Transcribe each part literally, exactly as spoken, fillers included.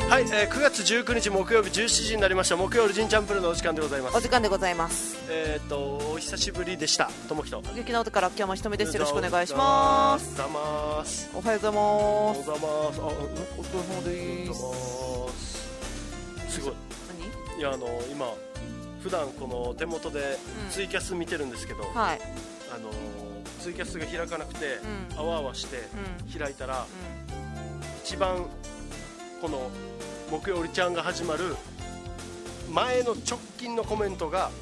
はい、えー、くがつじゅうくにち木曜日じゅうしちじになりました。木曜日ジンチャンプルのお時間でございます。 お時間でございます。 えーとお久しぶりでした。ともきと雪の音から今日もひとみです。よろしくお願いします。 おはようございます。 おはようございます。 おはようございます。あ、 お疲れ様です。 すごい。何？いや、あの今普段この手元でツイキャス見てるんですけど、うん、はい、あのツイキャスが開かなくて、うん、あわあわして開いたら、うん、一番この木曜りちゃんが始まる前の直近のコメントが、はい、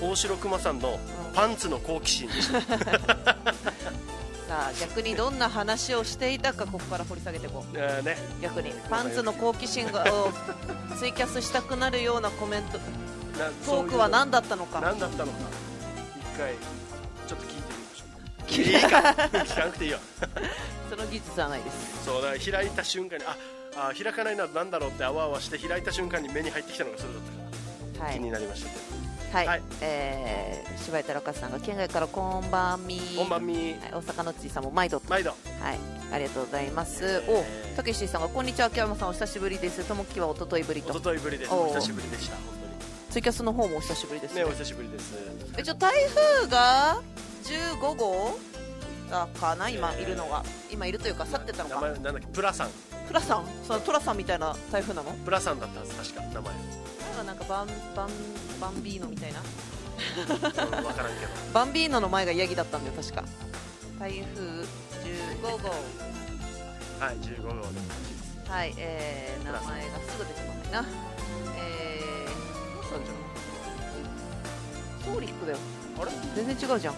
大城熊さんのパンツの好奇心でした、うん、さあ逆にどんな話をしていたかここから掘り下げていこう、えーね、逆にパンツの好奇心がをツイキャスしたくなるようなコメントトークは何だったのか何だったのか一回ちょっと聞いてみましょう。いいか聞かなくていいよその技術はないです。 そうだ、開いた瞬間にああ開かないな、なんだろうってあわあわして開いた瞬間に目に入ってきたのがそれだったから、はい、気になりましたけど、 はい、はい、えー、柴井太郎さんが県外からこんばんみこんばんみ、 はい、大阪のっちーさんも毎度毎度、 はい、ありがとうございます、えー、おたけしさんがこんにちは、秋山さんお久しぶりです。ともきはおとといぶりと。 おとといぶりです。お久しぶりでした。本当にツイキャスの方もお久しぶりですね。 ね、お久しぶりです。 一応台風がじゅうごごうだかな、今いるのが、今いるというか去ってたのか。 名前なんだっけ、プラさん。 プラさん、そのトラさんみたいな台風なの？ プラさんだったはず、確か名前。 なんかバンバンバンビーノみたいな。 うん、分からんけど。 バンビーノの前がヤギだったんだよ確か。台風じゅうごごう。 はい、じゅうごごうで。 はい、えー、名前がすぐ出てこないな。えー、 なんじゃん。 ソーリックだよ。 あれ？ 全然違うじゃん。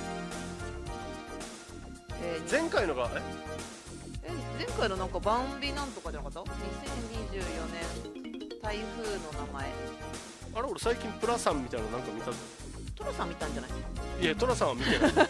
えー、前回のがえ？ え前回のなんかバンビなんとかじゃなかった？にせんにじゅうよねん台風の名前。 あれ、俺最近プラさんみたいなのなんか見たぞ。 トラさん見たんじゃない？ いや、トラさんは見てない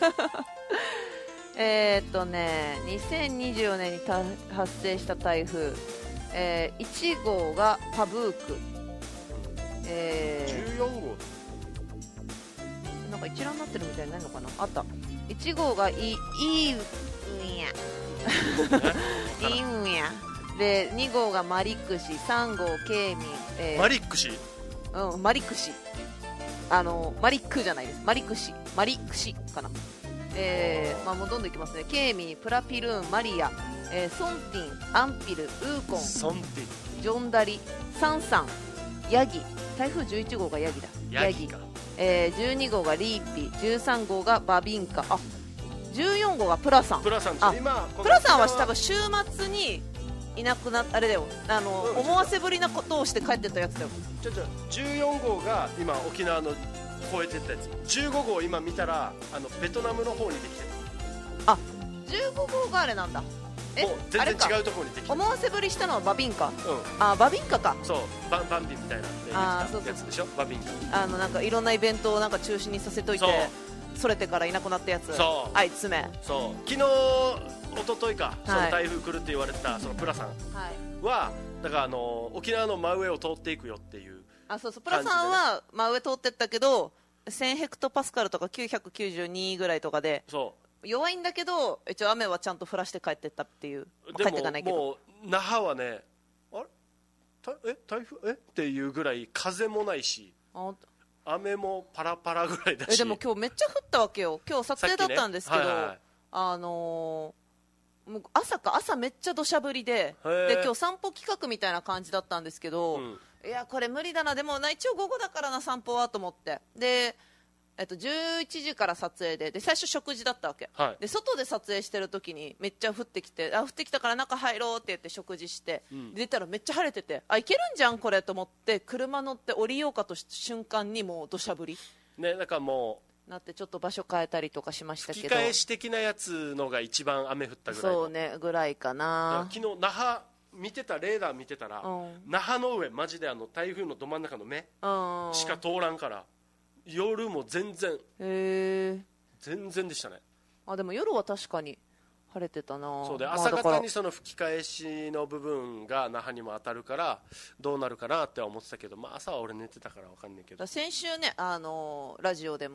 えっとねにせんにじゅうよねんに発生した台風、えー、いちごうがパブーク、えー、 じゅうよんごうなんか一覧になってるみたいにないのかな。あった。いちごうがイイウンやイウンやで、にごうがマリクシ、さんごうケイミン、えー、 マリックシ、 うん、マリクシ、あのマリックじゃないです、マリクシ、マリクシかな。えー、まあもうどんどんいきますね。ケイミン、プラピルーン、マリア、えー、ソンティン、アンピル、ウーコン、 ソンティン、 ジョンダリ、サンサン、ヤギ、台風じゅういちごうがヤギだ、 ヤギか、 えー、じゅうにごうがリーピ、じゅうさんごうがバビンカ、あじゅうよんごうがプラさん。 プラさん、 あ今プラさんは多分週末にいなくなったあれだよ、あの、うん、思わせぶりなことをして帰ってったやつだよ。 ちょちょじゅうよんごうが今沖縄の越えてったやつ、じゅうごごう今見たらあのベトナムの方にできてる。 あじゅうごごうがあれなんだ。えもう全然違うところにできてる。 思わせぶりしたのはバビンカ、 うん、 あバビンカか。 そうバンバンビみたいなやつでしょ。バビンカ、 あのなんかいろんなイベントをなんか中止にさせといてそれてからいなくなったやつ。 そうあいつめ。 そう昨日一昨日か、はい、その台風来るって言われてたそのプラさんは、はい、だからあの沖縄の真上を通っていくよっていう、ね、 あそうそう、プラさんは真上通ってったけどせんヘクトパスカルとかきゅうひゃくきゅうじゅうにぐらいとかでそう弱いんだけど一応雨はちゃんと降らして帰ってったっていう。 でも帰ってかないけどもう那覇はね、あれえ台風えっていうぐらい風もないし雨もパラパラぐらいだし。 えでも今日めっちゃ降ったわけよ。今日撮影だったんですけど、ねはいはい、あのー、もう朝か朝めっちゃ土砂降りでで今日散歩企画みたいな感じだったんですけど、うん、いやこれ無理だな、でもな一応午後だからな散歩はと思ってで、えっと、じゅういちじから撮影 で, で最初食事だったわけ、はい、で外で撮影してる時にめっちゃ降ってきて、あ降ってきたから中入ろうって言って食事して、うん、出たらめっちゃ晴れてて、あいけるんじゃんこれと思って車乗って降りようかとした瞬間にもう土砂降りね、なんかもうなってちょっと場所変えたりとかしましたけど、 吹き返し的なやつのが一番雨降ったぐらいの。 そうねぐらいかな。 昨日那覇見てたレーダー見てたら、うん、那覇の上マジであの台風のど真ん中の目しか通らんから夜も全然へ全然でしたね。 あでも夜は確かに晴れてたな。 そうで朝方にその吹き返しの部分が那覇にも当たるからどうなるかなって思ってたけど、まあ、朝は俺寝てたから分かんないけど、 先週ねあのー、ラジオでも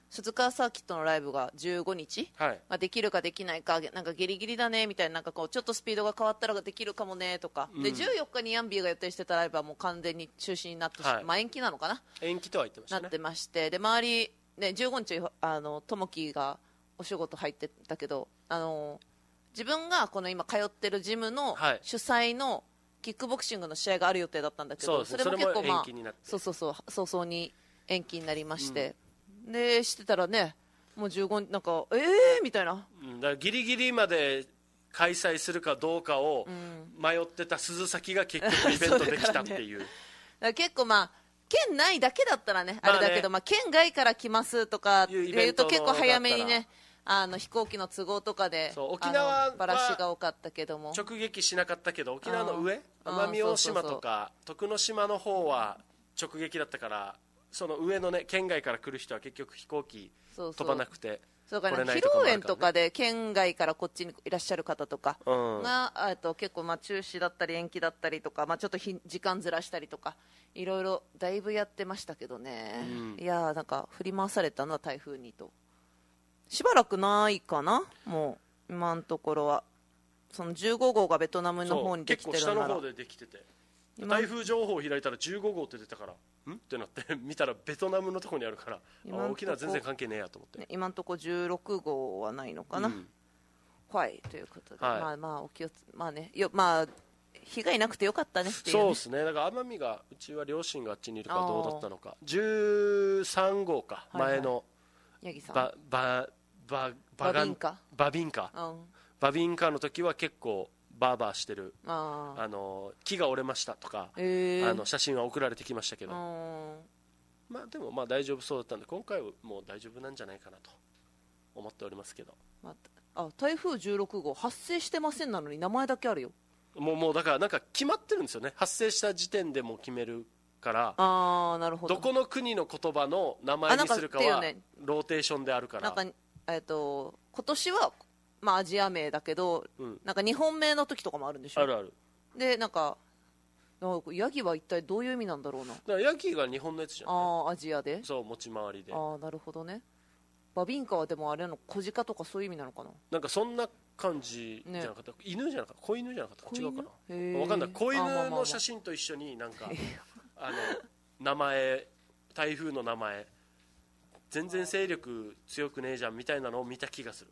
鈴鹿サーキットのライブがじゅうごにち、はい、まあ、できるかできないかなんかギリギリだねみたいな、なんかこうちょっとスピードが変わったらできるかもねとか、うん、でじゅうよっかにヤンビーが予定してたライブはもう完全に中止になって、はい、まあ、延期なのかな、 延期とは言ってましたね、 なってまして、で周り、ね、じゅうごにちあのともきがお仕事入ってたけど、あの自分がこの今通ってるジムの主催のキックボクシングの試合がある予定だったんだけど、はい、それも結構、まあ、そうそうそう早々に延期になりまして、うん、でしてたらね、もうじゅうごなんかえーみたいな、 うん、だからギリギリまで開催するかどうかを迷ってた鈴崎が結局イベントできたっていう、 だから結構まあ県内だけだったらね、あれだけど、まあ、県外から来ますとかっていうと結構早めにね、あの飛行機の都合とかで沖縄はバラシが多かったけども直撃しなかったけど、沖縄の上奄美大島とか徳之島の方は直撃だったから、その上のね県外から来る人は結局飛行機飛ばなくてそうか、ね、披露宴とかで県外からこっちにいらっしゃる方とかが、うん、と結構まあ中止だったり延期だったりとか、まあ、ちょっとひ時間ずらしたりとかいろいろだいぶやってましたけどね、うん、いやーなんか振り回されたな台風にと。しばらくないかな、もう今のところは。そのじゅうごごうがベトナムの方にできてるなら、 結構下の方でできてて、台風情報を開いたらじゅうごごうって出たからんってなって見たらベトナムのところにあるから、沖縄全然関係ねえやと思って、 ね、今のところじゅうろくごうはないのかな、うん、はいということで、はい、まあまあお気をつまあねよまあ被害なくてよかったねっていう、ね、 そうですね。だから奄美がうちは両親があっちにいるからどうだったのか、じゅうさんごうか、はいはい、前の八木さんバババババビンカバビンカ、うん、バビンカの時は結構バーバーしてる、ああの木が折れましたとか、えー、あの写真は送られてきましたけど、まあ、でもまあ大丈夫そうだったんで今回はもう大丈夫なんじゃないかなと思っておりますけど、 まあ、あ台風じゅうろくごう発生してませんなのに名前だけあるよ。 もう、もうだからなんか決まってるんですよね、発生した時点でもう決めるから、 あなるほど、 どこの国の言葉の名前にするかはローテーションであるから、 なんか、えー、と今年はまあ、アジア名だけど、うん、なんか日本名の時とかもあるんでしょ。 あるある。 でなんかヤギは一体どういう意味なんだろうな。だからヤギが日本のやつじゃん、ね、 ああアジアでそう持ち回りで。 ああなるほどね。バビンカはでもあれの小鹿とかそういう意味なのかな。 なんかそんな感じじゃなかった、ね、犬じゃなかった子犬じゃなかった違うかな分かんない。子犬の写真と一緒になんかあの名前台風の名前全然勢力強くねえじゃんみたいなのを見た気がする。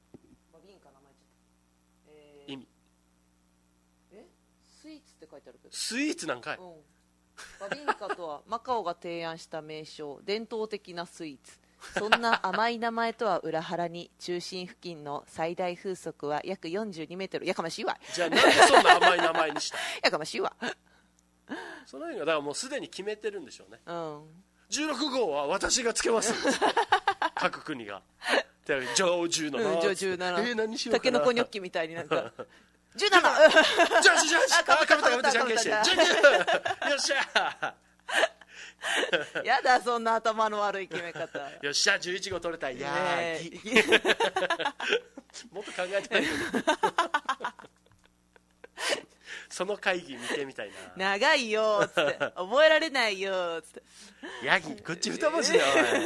意味えスイーツって書いてあるけどスイーツなんかい、うん、 バビンカとはマカオが提案した名称伝統的なスイーツ。そんな甘い名前とは裏腹に中心付近の最大風速は約よんじゅうにメートル。やかましいわ。 じゃあなんでそんな甘い名前にしたやかましいわ。 その辺がだからもうすでに決めてるんでしょうね、 うん、 じゅうろくごうは私がつけます各国が上じゅうなな、 うん、じゅうなな、 えー、何しようかな、 タケノコニョッキみたいになんかじゅうななじゃあじゃあかぶったかぶったじゃんけんしてじゅうきゅうよっしゃやだそんな頭の悪い決め方よっしゃじゅういちご取れたいやー、ね、もっと考えてないけどその会議見てみたいな。 長いよーっつって覚えられないよーっつってヤギこっち二文字だよ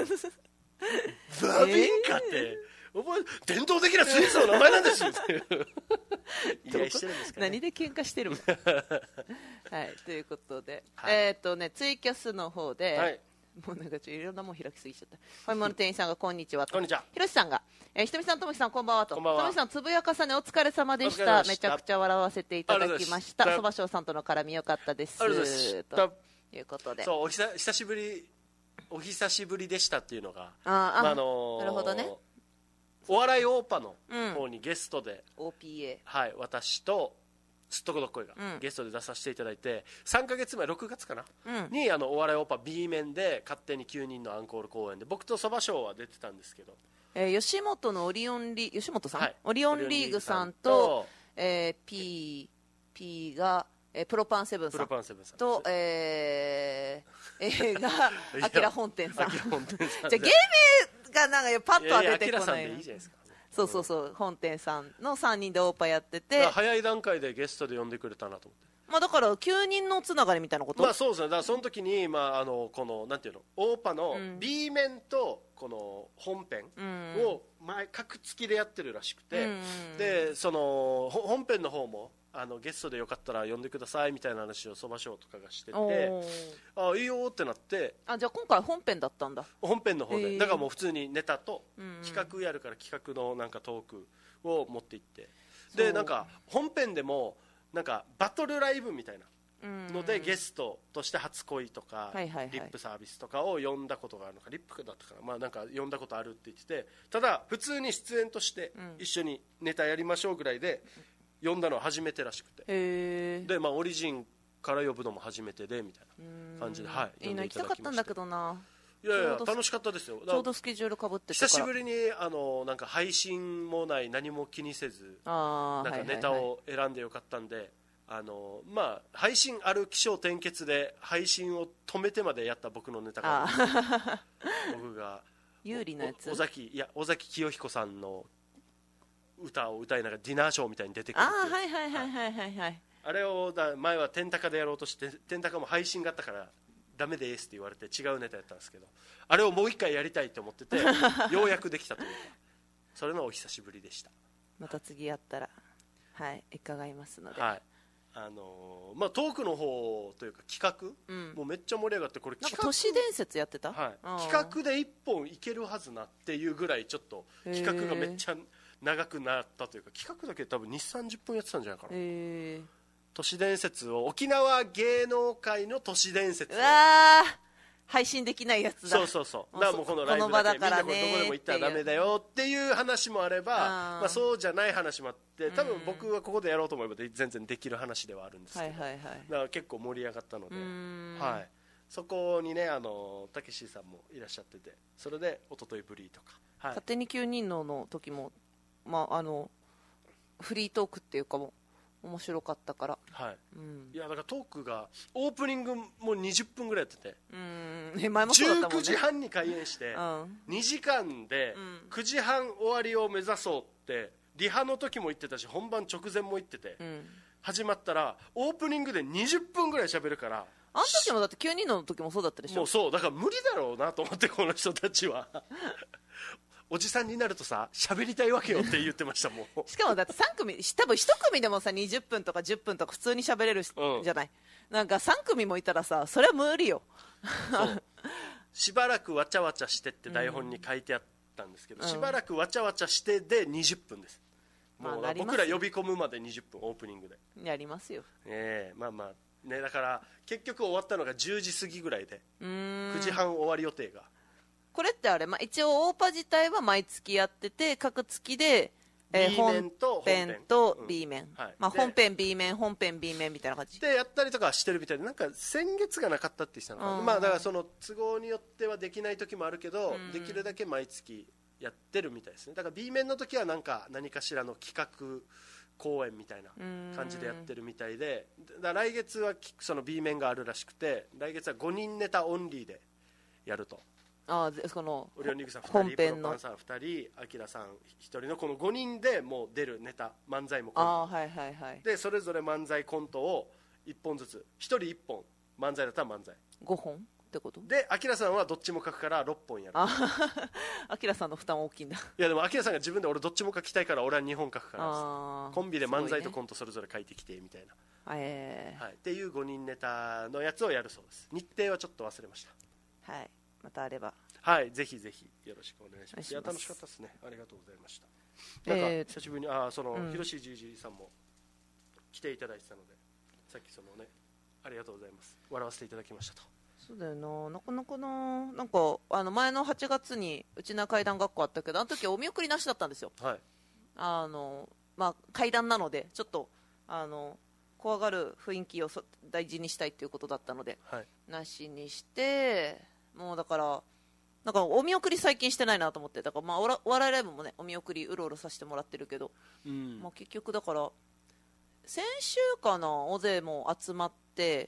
バビンカって、えー、覚え伝統的なスイーツの名前なんですよ言い合いしてるんですかね。 何で喧嘩してるのはいということで、はい、えっ、ー、とねツイキャスの方で、はい、もうなんかちょいろんなもん開きすぎちゃった。ファミマの店員さんがこんにちはと、 こんにちは。 ひろしさんが、えー、ひとみさんともきさんこんばんはと、 こんばんは。 ともきさんつぶやかさねお疲れ様でした。めちゃくちゃ笑わせていただきました。そばしょうさんとの絡みよかったですということで、 そうお久久しぶりお久しぶりでしたっていうのが、 ああ、まああのー、なるほどね。 お笑いオーパの方にゲストで、 うん、オーピーエー、 はい、私とすっとこどっこいがゲストで出させていただいて、うん、さんかげつまえろくがつかな、うん、にあのお笑いオーパ B 面で勝手にきゅうにんのアンコール公演で僕とそばしょうは出てたんですけど、 えー、吉本のオリオンリ吉本さん、はい、オリオンリーグさんと、えー、P, P が、えー、プロパンセブンさんと、えー、映画アキラ本店さんじゃあ芸名がなんかパッとは出てこない。いいじゃないですか。そうそうそう、本店さんのさんにんでオーパやってて、 早い段階でゲストで呼んでくれたなと思って、 まあ、だからきゅうにんのつながりみたいなこと。 まあそうですね。だからその時に、まあ、あのこのなんていうの、オーパの B 面とこの本編を前格付きでやってるらしくて、うん、でその本編の方もあのゲストでよかったら呼んでくださいみたいな話をそば賞とかがしてて、あいいよってなって、 あじゃあ今回本編だったんだ。 本編の方で、だからもう普通にネタと企画やるから企画のなんかトークを持っていって、でなんか本編でもなんかバトルライブみたいなのでゲストとして初恋とかリップサービスとかを呼んだことがあるのか、リップだったかな、まあなんか呼んだことあるって言ってて、ただ普通に出演として一緒にネタやりましょうぐらいで呼んだのは初めてらしくて、へでまあオリジンから呼ぶのも初めてでみたいな感じで、はい、 いいな、行きたかったんだけどな。 いやいや楽しかったですよ。 ちょうどスケジュールかぶって久しぶりにあのなんか配信もない何も気にせずなんかネタを選んでよかったんで、あのまあ配信ある起承転結で配信を止めてまでやった僕のネタが僕が有利なやつ、 尾崎いや尾崎清彦さんの歌を歌いながらディナーショーみたいに出てくるっていう、 あはいはいはいはいはいはい、 あれをだ前は天高でやろうとして、天高も配信があったからダメですって言われて違うネタやったんですけど、あれをもう一回やりたいと思っててようやくできたというか、それのお久しぶりでした。 また次やったらはい伺いますので、 はい、あのー、まあトークの方というか企画、うん、もうめっちゃ盛り上がって、これ企画なんか都市伝説やってた、 はい、企画でいっぽんいけるはずなっていうぐらいちょっと企画がめっちゃ長くなったというか、企画だけで多分にじゅう、さんじゅっぷんやってたんじゃないかな。へ都市伝説を、沖縄芸能界の都市伝説を、うわ配信できないやつだ。 そうそうそう、だからもうこのライブだけみんなこれどこでも行ったらダメだよっていう話もあれば、まあ、そうじゃない話もあって、多分僕はここでやろうと思えば全然できる話ではあるんですけど、はいはいはい、だから結構盛り上がったので、はい、そこにねあのたけしさんもいらっしゃってて、それで一昨日ブリーとか、はい、 勝手にきゅうにんのの時も、まあ、あのフリートークっていうかも面白かったから、 はい、うん、いやだからトークがオープニングもにじゅっぷんぐらいやってて、 うん前もそうだったもんね、 じゅうくじはんに開演して、うん、にじかんでくじはん終わりを目指そうってリハの時も言ってたし本番直前も言ってて、うん、始まったらオープニングでにじゅっぷんぐらい喋るから、 あの時もだってきゅうにんの時もそうだったでしょ。 もうそうだから無理だろうなと思って、この人たちはおじさんになるとさ喋りたいわけよって言ってましたもんしかもだってさん組多分いち組でもさにじゅっぷんとかじゅっぷんとか普通に喋れるじゃない、うん、なんかさん組もいたらさそれは無理よそうしばらくわちゃわちゃしてって台本に書いてあったんですけど、うん、しばらくわちゃわちゃしてでにじゅっぷんです。もう、まあ、僕ら呼び込むまでにじゅっぷんオープニングでやりますよ、 えー、まあまあね、だから結局終わったのがじゅうじ過ぎぐらいでうーんくじはん終わり予定が。 これってあれ、まあ、一応オーパ自体は毎月やってて各月で、 えー、B 面と本編と B 面、うんはいまあ、本編 B 面本編 B 面みたいな感じでやったりとかしてるみたいで、なんか先月がなかったって言ってたのかな、まあ、だからその都合によってはできない時もあるけど、できるだけ毎月やってるみたいですね。だから B 面の時はなんか何かしらの企画公演みたいな感じでやってるみたいで、だ来月はその B 面があるらしくて、来月はごにんネタオンリーでやると。 ああそのオリオンリングさんふたり、プロパンさんふたり、アキラさんひとりのこのごにんでもう出るネタ、漫才もコント、あ、はいはいはい、でそれぞれ漫才コントをいっぽんずつ、ひとりいっぽん、漫才だったら漫才ごほんってことで、アキラさんはどっちも書くからろっぽんやる。 アキラさんの負担大きいんだ。 いやでもアキラさんが自分で俺どっちも書きたいから俺はにほん書くからコンビで漫才とコントそれぞれ書いてきてみたいな、えーはい、っていうごにんネタのやつをやるそうです。日程はちょっと忘れました。 はい、またあればはい、ぜひぜひよろしくお願いします。いや楽しかったですね。ありがとうございました。なんか久しぶりに、えー、あその、うん、ひろしじいじさんも来ていただいてたので、さっきそのねありがとうございます、笑わせていただきましたと。 そうだよな、なかなかな、なんかあの前のはちがつにうちな階段学校あったけど、あの時はお見送りなしだったんですよ。はい、あのまあ階段なのでちょっとあの怖がる雰囲気を大事にしたいということだったので、はい、なしにして、もうだからなんかお見送り最近してないなと思って、だからまあおらお笑いライブもねお見送りうろうろさせてもらってるけど、うん、まあ、結局だから先週かな、大勢も集まって、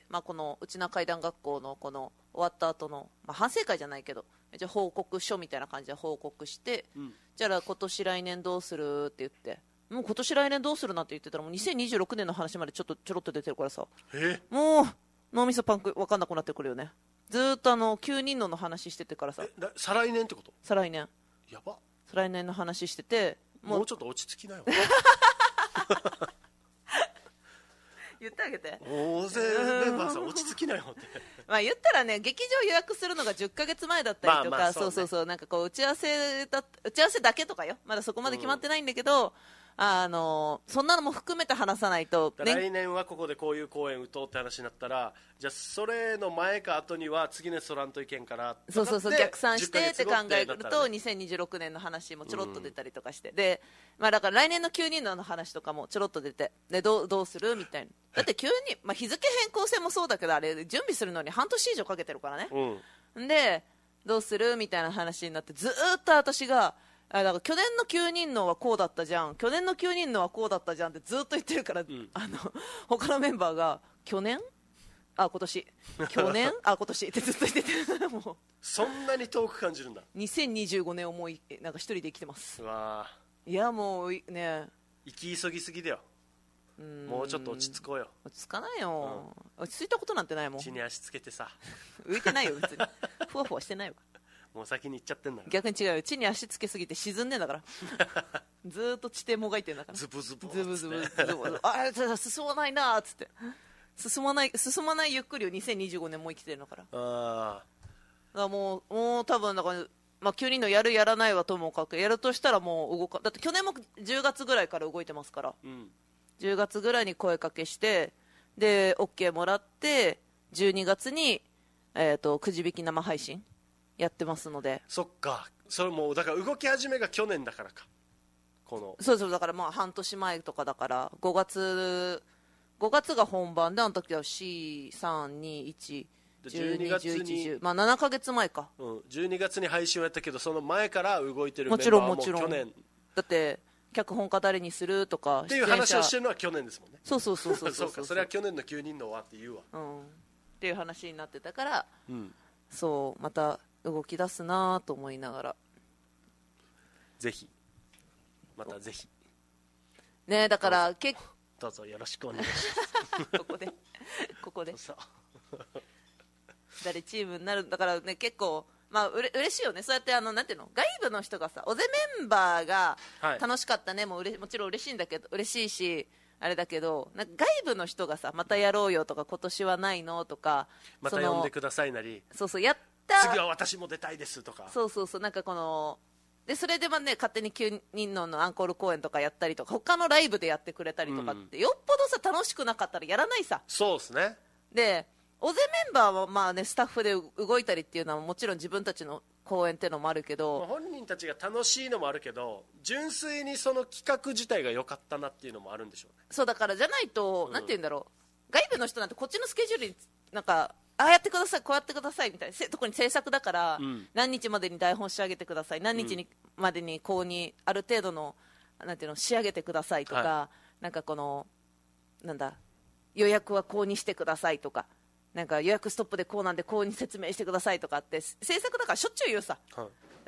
まあ、このうちな階段学校のこの終わった後の、まあ、反省会じゃないけどじゃ報告書みたいな感じで報告して、うん、じゃあ今年来年どうするって言ってもう今年来年どうするなって言ってたらもうにせんにじゅうろくねんの話までちょっとちょろっと出てるからさ、 えもう脳みそパンク分かんなくなってくるよね。ずーっとあのきゅうにんのの話しててからさ。 え再来年ってこと？ 再来年やば。 再来年の話してて、 もう、もうちょっと落ち着きなよ言ってあげて。 大勢メンバーさん落ち着きなよってまあ言ったらね、劇場予約するのがじゅっかげつまえだったりとか、まあまあ そう,、ね、そうそうそう、なんかこう打ち合わせだ打ち合わせだけとかよ、まだそこまで決まってないんだけど、うん、あのそんなのも含めて話さないと、 ね、来年はここでこういう公演打とうって話になったら、じゃあそれの前か後には次のそらんといけんからそうそうそう逆算してって考えると、ね、にせんにじゅうろくねんの話もちょろっと出たりとかして、うん、で、まあ、だから来年のきゅうにんの話とかもちょろっと出て、でどうどうするみたいな。だって急に、まあ、日付変更線もそうだけど、あれ準備するのに半年以上かけてるからね、うん、でどうするみたいな話になって、ずーっと私があだから去年のきゅうにんのはこうだったじゃん、去年のきゅうにんのはこうだったじゃんってずっと言ってるから、うん、あの他のメンバーが去年あ今年去年あ今年ってずっと言っててもうそんなに遠く感じるんだ。 にせんにじゅうごねんをもうなんか一人で生きてます。 うわいやもうね生き急ぎすぎだよ。うんもうちょっと落ち着こうよ。 落ち着かないよ、うん、落ち着いたことなんてないもん。 地に足つけてさ浮いてないよ別にふわふわしてないわ。 もう先に行っちゃってんだ。 逆に違うよ、地に足つけすぎて沈んでんだからずーっと地底もがいてんだから。 ズブズブズブズブズブズブあ進まないなーっつって進まない進まないゆっくりをにせんにじゅうごねんも生きてるのから。あだからもうもう多分だから、まあ、きゅうにんのやるやらないはともかくやるとしたらもう動かだって去年もじゅうがつぐらいから動いてますから、うん、じゅうがつぐらいに声かけしてで OK もらってじゅうにがつに、えー、とくじ引き生配信やってますので。 そっかそれもうだから動き始めが去年だからか。このそうそうだからまあ半年前とかだからごがつごがつが本番であの時はよん、さん、に、いち、じゅうに、じゅういち、じゅうまあななかげつまえか、 うん、じゅうにがつに配信をやったけどその前から動いてるメンバーはもう去年だって脚本家誰にするとかっていう話をしてるのは去年ですもんね。 そうそうそうそうそうかそれは去年のきゅうにんの輪って言うわ、 うん、っていう話になってたから、うん、そうまた動き出すなと思いながらぜひまたぜひねだから結構どうぞよろしくお願いしますここでここで誰チームになるだからね結構まあうれ嬉しいよねそうやってあのなんていうの外部の人がさおぜメンバーが楽しかったね、はい、もううれもちろん嬉しいんだけど嬉しいしあれだけどなんか外部の人がさまたやろうよとか今年はないのとかまた呼んでくださいなりそうそうやった次は私も出たいですとかそうそうそうなんかこのでそれでもね勝手にきゅうにんのアンコール公演とかやったりとか他のライブでやってくれたりとかって、うん、よっぽどさ楽しくなかったらやらないさ。 そうですね。 でおぜメンバーはまあねスタッフで動いたりっていうのはもちろん自分たちの公演っていうのもあるけど、まあ、 本人たちが楽しいのもあるけど純粋にその企画自体が良かったなっていうのもあるんでしょうね。 そうだからじゃないと、うん、なんて言うんだろう外部の人なんてこっちのスケジュールになんかああやってくださいこうやってくださいみたいな特に制作だから、うん、何日までに台本仕上げてください何日に、うん、までにこうにある程度のなんていうの仕上げてくださいとか、はい、なんかこのなんだ予約はこうにしてくださいとかなんか予約ストップでこうなんでこうに説明してくださいとかって制作だからしょっちゅう言うさ、はい、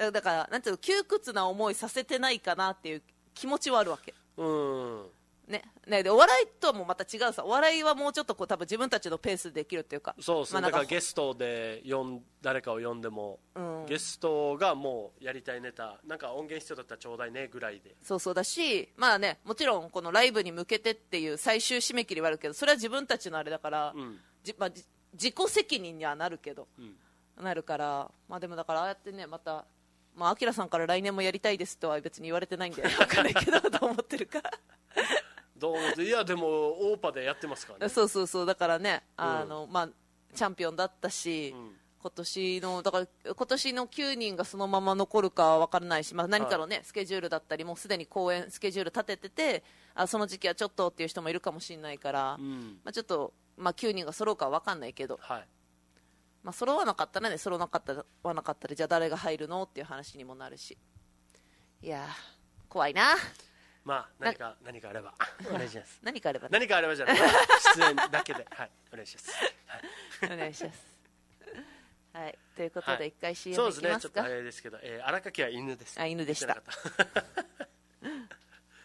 だからなんていうの窮屈な思いさせてないかなっていう気持ちはあるわけ。うんねね、でお笑いとはもうまた違うさお笑いはもうちょっとこう多分自分たちのペースでできるっていうかそうですね、まあ、だからゲストで呼ん誰かを呼んでも、うん、ゲストがもうやりたいネタなんか音源必要だったらちょうだいねぐらいでそうそうだしまあねもちろんこのライブに向けてっていう最終締め切りはあるけどそれは自分たちのあれだから、うんじまあ、自己責任にはなるけど、うん、なるからまあでもだからああやってねまたまあアキラさんから来年もやりたいですとは別に言われてないんで分かんないけどどう思ってるかどういやでもオーパでやってますからね。 そうそうそうだからねあの、うんまあ、チャンピオンだったし、うん、今年のだから今年のきゅうにんがそのまま残るかは分からないし、まあ、何かのね、はい、スケジュールだったりもうすでに公演スケジュール立てててあその時期はちょっとっていう人もいるかもしれないから、うんまあ、ちょっと、まあ、きゅうにんが揃うかは分かんないけど、はいまあ、揃わなかったらね揃わなかったらなかったらじゃあ誰が入るのっていう話にもなるしいや怖いな。 まあ何か何かあればお願いします。 何かあれば、ね、 何かあればじゃない出演だけではいお願いします、 はい、お願いしますはいということで一回 シーエム いきますか。 そうですねちょっと早いですけど、えー、荒垣は犬です。 あ犬でした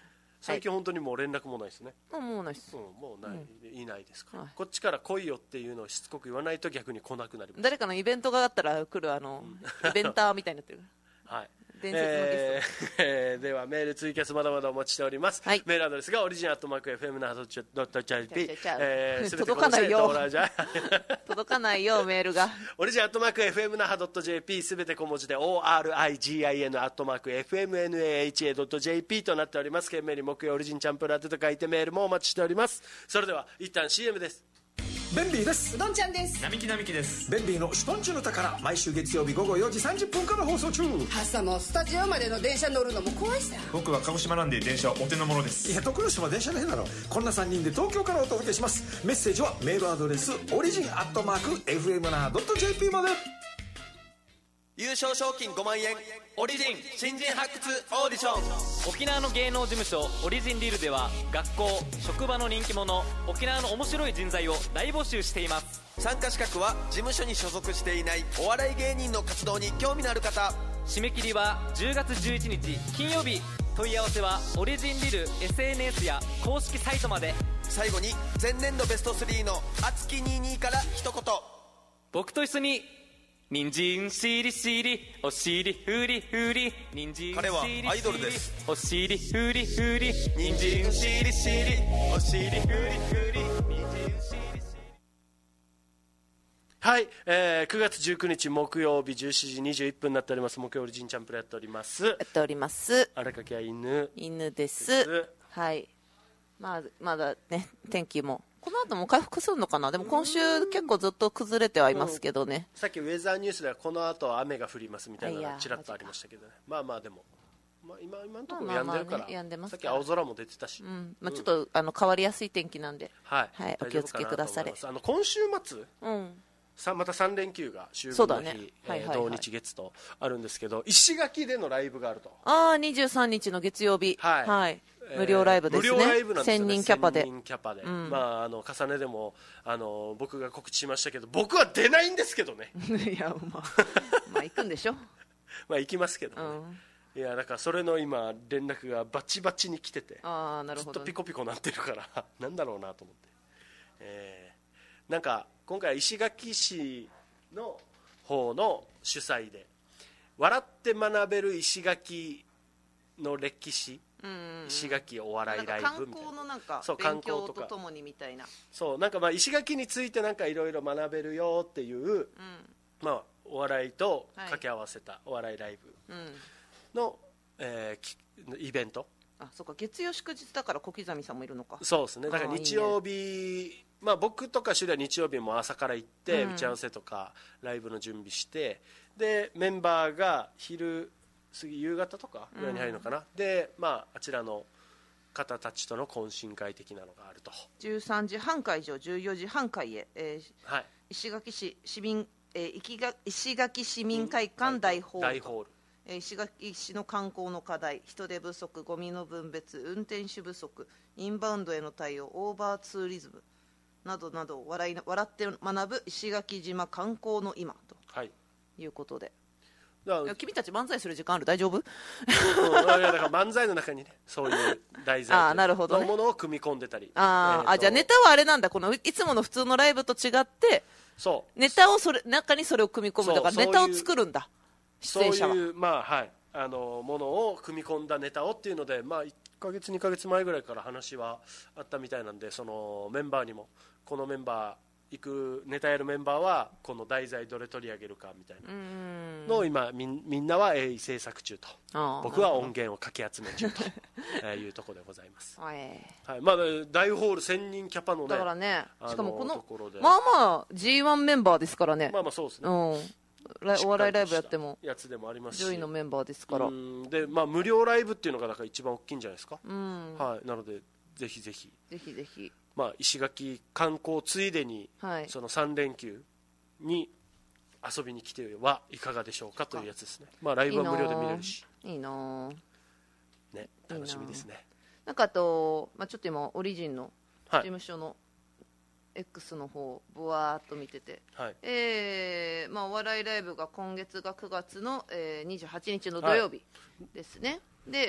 最近本当にもう連絡もないですね。 あ、もうないです、 うん、もうない、うん、いないですか、 はい、 こっちから来いよっていうのをしつこく言わないと逆に来なくなります。 誰かのイベントがあったら来る、あの、うん、イベンターみたいになってるはい、 伝説のゲスト、えー、ではメールツイキャスまだまだお待ちしております、はい、メールアドレスがオリジンアットマーク エフエム など .jp、 えー、届かないよ届かないよメールがオリジンアットマーク エフエム 那覇 .jp すべて小文字で オーアールアイジーアイエヌ アットマーク エフエムエヌエーエイチエー ドット ジェーピー となっております。懸命に木曜オリジンチャンプラーテと書いてメールもお待ちしております。それでは一旦 シーエム です。 ベンビーです。 うどんちゃんです。 並木並木です。 ベンビーのシュトンチュの宝、毎週月曜日午後よじさんじゅっぷんから放送中。 朝もスタジオまでの電車乗るのも怖いさ。 僕は鹿児島なんで電車お手の物です。 いや、徳之島電車の変なの。こんなさんにんで東京からお届けします。メッセージはメールアドレスオリジンアットマーク エフエムナー ドット ジェーピー まで。 優勝賞金ごまんえんオリジン新人発掘オーディション。 沖縄の芸能事務所オリジンリルでは学校職場の人気者沖縄の面白い人材を大募集しています。 参加資格は事務所に所属していないお笑い芸人の活動に興味のある方。 締め切りはじゅうがつじゅういちにち金曜日。問い合わせはオリジンリル エスエヌエス や公式サイトまで。 最後に前年度ベストスリーのあつきにじゅうにから一言。 僕と一緒に人参しりしりお尻ふりふり人参彼はアイドルです。 お尻ふりふり人参しりしりお尻ふりふり人参しりしり。 はい、えー、くがつじゅうくにち木曜日じゅうしちじにじゅういっぷんになっております。木曜日ジンチャンプルやっておりますやっております荒垣は犬犬です。はい、まあ、まだね天気もこの後も回復するのかな。でも今週結構ずっと崩れてはいますけどね、 うん、さっきウェザーニュースではこの後雨が降りますみたいなのがちらっとありましたけどね。まあまあでも、まあ、今, 今のところやんでるから、まあまあね、やんでますから。さっき青空も出てたし、 うんまあ、ちょっと、うん、あの変わりやすい天気なんで、 はいはい、お気をつけください。 あの今週末、うんさまたさん連休が秋分の日、ねはいはいはい、同日月とあるんですけど、石垣でのライブがあると。 ああにじゅうさんにちの月曜日、はいはい、無料ライブですね。 無料ライブなんですよね。 せんにんキャパで、 せんにんキャパで、うん、まあ、あの重ねでもあの僕が告知しましたけど、僕は出ないんですけどねいや、まあ、まあ行くんでしょまあ行きますけどね、うん、いやだからそれの今連絡がバチバチに来てて、 あ、なるほどね、 ずっとピコピコなってるからなんだろうなと思って、えー、なんか今回石垣市の方の主催で笑って学べる石垣の歴史、うんうんうん、石垣お笑いライブみたいな、観光のなんか勉強とともにみたいな、そうなんかまあ石垣についてなんかいろいろ学べるよっていう、うん、まあお笑いと掛け合わせたお笑いライブの、はい、えー、イベント。 あ、そうか、月曜祝日だから小刻みさんもいるのか。 そうですね、だから日曜日、いいね、まあ、僕とか主は日曜日も朝から行って、うん、打ち合わせとかライブの準備して、でメンバーが昼過ぎ夕方とかぐらいに入るのかな、うん、で、まあ、あちらの方たちとの懇親会的なのがあると。 じゅうさんじはん会場、じゅうよじはん会へ、えーはい、石垣市市民、えー、石垣市民会館大ホール、大ホール、石垣市の観光の課題、人手不足、ゴミの分別、運転手不足、インバウンドへの対応、オーバーツーリズムなどなど、笑い笑って学ぶ石垣島観光の今と、はい、いうことで、いや君たち漫才する時間ある？大丈夫？ うん、いやだから漫才の中にね、そういう題材のものを組み込んでたり、 あ、えー、あ、じゃあネタはあれなんだ、このいつもの普通のライブと違って、そうネタをそれ中にそれを組み込む、だからネタを作るんだ、出演者は。 そういう、まあはい、あのものを組み込んだネタをっていうので、まあ、いっかげつにかげつまえぐらいから話はあったみたいなんで、そのメンバーにもこのメンバー行くネタやるメンバーはこの題材どれ取り上げるかみたいなのを今 み, みんなは鋭意制作中と、僕は音源をかき集め中というところでございます、はい、まあ、大ホールせんにんキャパのね、 だからね、しかもこのまあまあ ジーワン メンバーですからね、 まあまあそうですね、うん、 お笑いライブやってもやつでもありますし、 上位のメンバーですから、 で、まあ、無料ライブっていうのがだから一番大きいんじゃないですか、うん、はい、なのでぜひぜひぜひぜひ、 まあ、石垣観光ついでに、はい、そのさん連休に遊びに来てはいかがでしょうかというやつですね。まあ、ライブは無料で見れるし、 いいな、 ね、楽しみですね。 なんかあと、まあ、ちょっと今オリジンの事務所の X の方ぶわーっと見てて、はい、えーまあ、お笑いライブが今月がくがつの、えー、にじゅうはちにちの土曜日ですね、はい、で、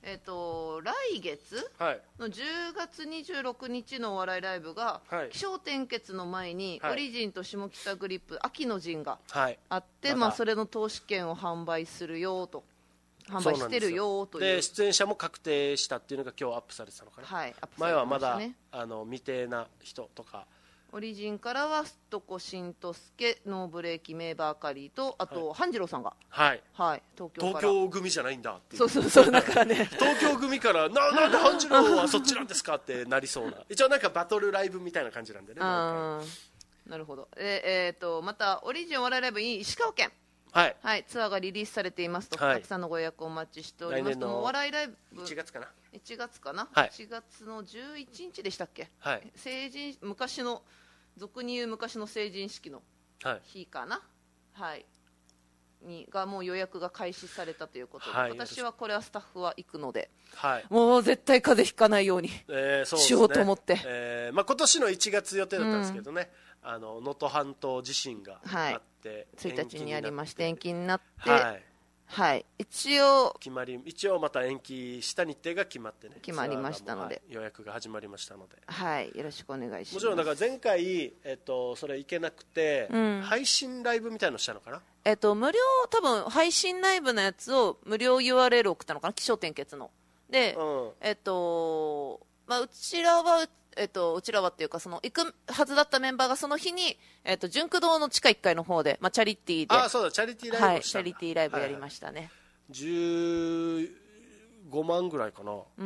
えっと来月のじゅうがつにじゅうろくにちのお笑いライブが、はい、起承転結の前に、はい、オリジンと下北グリップ秋の陣があって、はい、まあ、それの投資券を販売するよと販売してるよという。 で出演者も確定したっていうのが今日アップされてたのかな、 はい、アップされてましたね。 前はまだあの未定な人とか、 オリジンからはすっとこしんとすけ、ノーブレーキメーバーカリーと、あと、はい、半次郎さんが、 はいはい、東京から東京組じゃないんだっていう、 そうそうそう、だからね東京組からな、なんで半次郎はそっちなんですかってなりそうな、一応なんかバトルライブみたいな感じなんでね。 あ、なるほど。ええー、とまたオリジンお笑いライブに石川県、 はいはい、ツアーがリリースされていますと、はい、たくさんのご予約をお待ちしておりますと、お笑いライブいちがつかな、 いちがつかな、 はい、 いちがつのじゅういちにちでしたっけ、 はい、 成人昔の俗に言う昔の成人式の日かな、はい、にがもう予約が開始されたということで、はい、私はこれはスタッフは行くので、はい、もう絶対風邪ひかないように、えーそうですね、しようと思って、 えーまあ、今年のいちがつ予定だったんですけどね、うん、あの能登半島地震があって、はい、 ついたちにありまして延期になって、はいはい、一応決まり一応また延期した日程が決まってね、 決まりましたので、 はい、予約が始まりましたので、 はい、よろしくお願いします。 もちろんだから前回、えっと、それ行けなくて、うん、配信ライブみたいなのしたのかな、 えっと、無料多分配信ライブのやつを無料 ユーアールエル 送ったのかな、起承転結ので、うん、えっとまあ、うちらはえっと、うちらはっていうかその行くはずだったメンバーがその日に、えっと、純駆動の地下いっかいの方で、まあ、チャリティーで、 あ、そうだ、チャリティーライブをしたんだ、はい、 チャリティーライブやりましたね、はいはい、 じゅうごまんぐらいかな、 うん、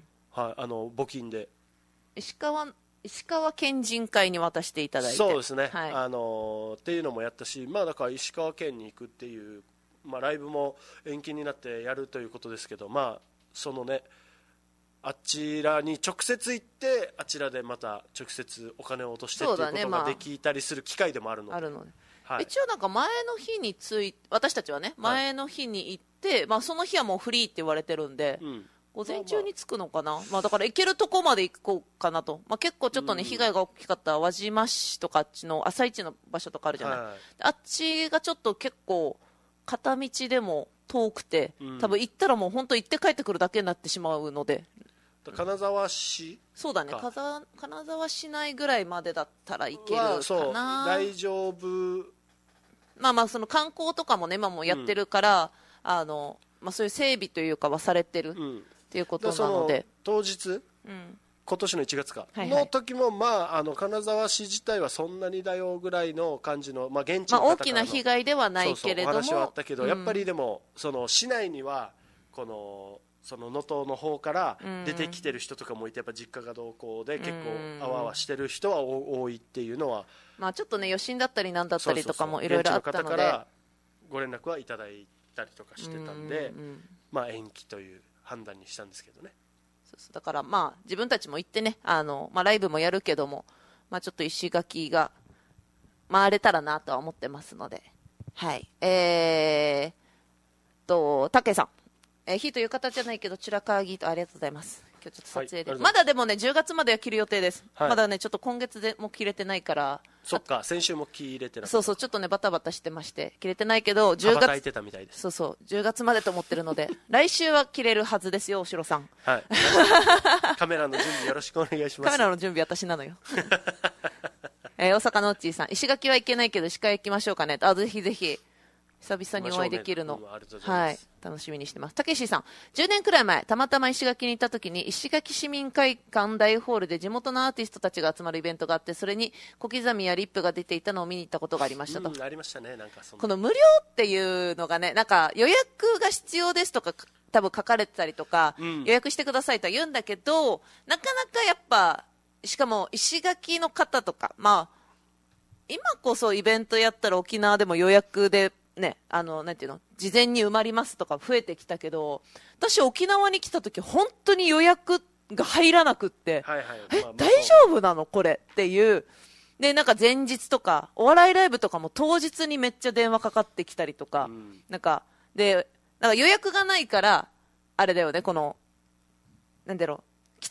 はい、あの募金で石川石川県人会に渡していただいて、 そうですね、 はい、 あのっていうのもやったし、まあ、だから石川県に行くっていう、まあ、ライブも延期になってやるということですけど、まあ、そのねあちらに直接行ってあちらでまた直接お金を落としてっていうことができたりする機会でもあるので、 あるので、はい、一応なんか前の日につい私たちはね前の日に行って、はい、まあ、その日はもうフリーって言われてるんで、うん、午前中に着くのかな、まあまあ、だから行けるとこまで行こうかなと、まあ、結構ちょっとね、うん、被害が大きかった輪島市とかあっちの朝市の場所とかあるじゃない、はい、あっちがちょっと結構片道でも遠くて、うん、多分行ったらもう本当行って帰ってくるだけになってしまうので、 金沢市、 そうだね、金沢市内ぐらいまでだったら行けるかな、そう大丈夫、 まあまあその観光とかもね今もやってるから、うん、あのまあ、そういう整備というかはされてる、うん、っていうことなので、 当日、うん、今年のいちがつか、はいはい、の時も、まあ、あの金沢市自体はそんなにだよぐらいの感じの、まあ、現地の方からの、 まあ、大きな被害ではないけれども、 そうそうお話はあったけど、うん、やっぱりでもその市内にはこのその能登の方から出てきてる人とかもいて、やっぱ実家が同行で結構あわあわしてる人は多いっていうのは、 まあ、ちょっとね余震だったりなんだったりとかもいろいろあったので、現地の方からご連絡はいただいたりとかしてたんで、まあ、延期という判断にしたんですけどね。 そうそうだからまあ自分たちも行ってね、あの、まあ、ライブもやるけども、まあ、ちょっと石垣が回れたらなとは思ってますので、はいえーと武さん、えー、火という形じゃないけどチュラカーギーとありがとうございます。今日ちょっと撮影で、はい、まだでもねじゅうがつまでは着る予定です、はい、まだねちょっと今月でも着れてないから、 そっか先週も着れてなかった、 そうそうちょっとねバタバタしてまして着れてないけどじゅうがついてたみたいです、 そうそうじゅうがつまでと思ってるので来週は着れるはずですよおしろさん、 はい、カメラの準備よろしくお願いします。 カメラの準備私なのよえー、大阪のっちーさん、石垣は行けないけど石川行きましょうかね、あぜひぜひ久々にお会いできるの、はい、楽しみにしてます。たけしさん、じゅうねんくらい前たまたま石垣に行った時に石垣市民会館大ホールで地元のアーティストたちが集まるイベントがあって、それに小刻みやリップが出ていたのを見に行ったことがありましたと、 うん、ありましたね。なんかそのこの無料っていうのがね、なんか予約が必要ですとか多分書かれてたりとか、うん、予約してくださいとは言うんだけど、なかなかやっぱしかも石垣の方とか、まあ今こそイベントやったら沖縄でも予約でね、あのなんていうの事前に埋まりますとか増えてきたけど、私沖縄に来た時本当に予約が入らなくって、はいはい、え、まあ、大丈夫なのこれっていうで、なんか前日とかお笑いライブとかも当日にめっちゃ電話かかってきたりとか、うん、なんかでなんか予約がないからあれだよね、このなんだろう来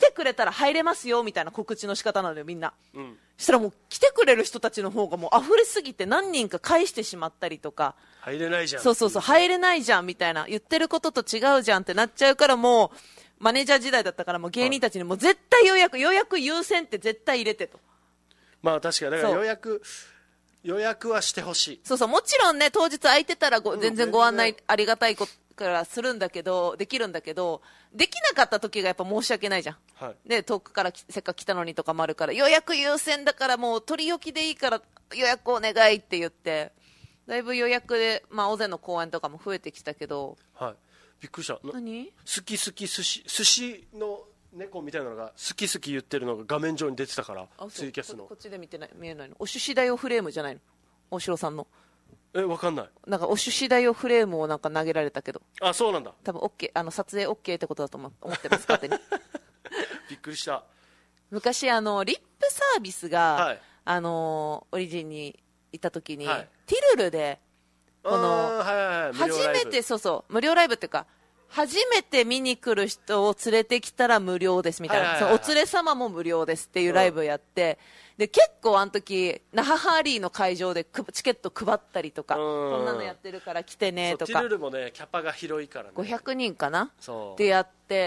てくれたら入れますよみたいな告知の仕方なのよみんな、うん、そしたらもう来てくれる人たちの方がもう溢れすぎて何人か返してしまったりとか、 入れないじゃん、 そうそうそう入れないじゃんみたいな、言ってることと違うじゃんってなっちゃうから、もうマネージャー時代だったからもう芸人たちにもう絶対予約予約優先って絶対入れてと。 まあ確かにだから予約予約はしてほしい。 そうそう、もちろんね当日空いてたらご、うん、全然ご案内ありがたいことからするんだけど、できるんだけど、できなかった時がやっぱ申し訳ないじゃん、はい、で遠くからせっかく来たのにとかもあるから、予約優先だからもう取り置きでいいから予約お願いって言って、だいぶ予約で、まあ、尾瀬の公演とかも増えてきたけど、 はい、びっくりした。 何好き好き寿司寿司の猫みたいなのが好き好き言ってるのが画面上に出てたから、ツイキャスのこ, こっちで見てない見えないの。お寿司だよフレームじゃないの、大城さんの。 え、わかんない。 なんかお寿司だよフレームをなんか投げられたけど。 あ、そうなんだ。 多分 OK、 あの撮影 OK ってことだと思ってます勝手にびっくりした。 昔あのリップサービスが、はい、あのオリジンにいた時に、はい、ティルルでこの、はいはい、初めてそうそう無料ライブっていうか初めて見に来る人を連れてきたら無料ですみたいな、はいはいはいはい、お連れ様も無料ですっていうライブをやって、うん、で結構あの時那覇ハーリーの会場でチケット配ったりとか、こんなのやってるから来てねとか、 ティルルもねキャパが広いからね、 ごひゃくにんかなってやって、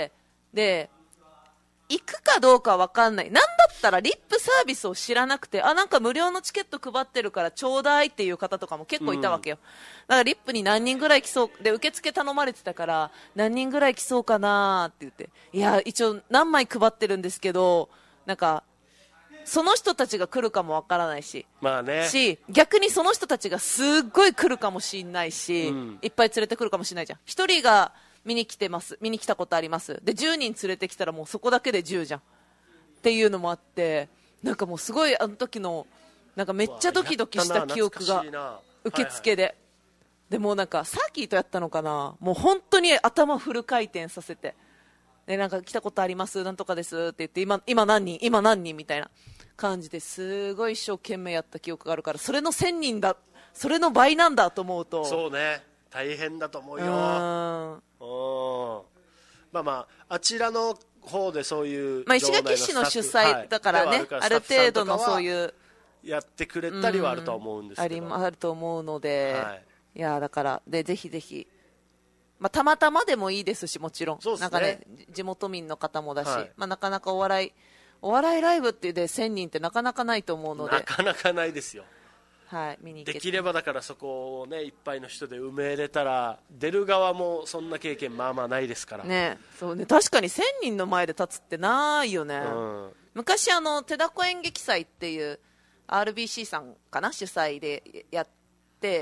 で行くかどうか分かんない、なんだったらリップサービスを知らなくて、あなんか無料のチケット配ってるからちょうだいっていう方とかも結構いたわけよ、うん、だからリップに何人ぐらい来そうで、受付頼まれてたから何人ぐらい来そうかなって言って、いや一応何枚配ってるんですけど、なんかその人たちが来るかも分からないし、 まあね、 し逆にその人たちがすっごい来るかもしんないし、うん、いっぱい連れてくるかもしれないじゃん。一人が見に来てます、見に来たことありますでじゅうにん連れてきたらもうそこだけでじゅうじゃんっていうのもあって、なんかもうすごいあの時のなんかめっちゃドキドキした記憶が受付で、はいはい、でもなんかサーキーとやったのかな、もう本当に頭フル回転させて、でなんか来たことありますなんとかですって言って、今今何人今何人みたいな感じですごい一生懸命やった記憶があるから、それのせんにんだ、それの倍なんだと思うと、 そうね大変だと思うよ。うんまあまああちらの方でそういう、 まあ、石垣市の主催だからね、はい、ある程度のそういうやってくれたりはあるとは思うんですけど、 うん、ありあると思うので、はい、いやだからでぜひぜひ、まあ、たまたまでもいいですし、もちろん、 そうですね、 なんかね地元民の方もだし、はい、まあ、なかなかお笑いお笑いライブってでせんにんってなかなかないと思うので、 なかなかないですよ。 はい、見に行けできればだからそこをねいっぱいの人で埋めれたら、出る側もそんな経験まあまあないですからね。そうね、確かにせんにんの前で立つってないよね、うん、昔あの手だこ演劇祭っていう アールビーシー さんかな主催でやって、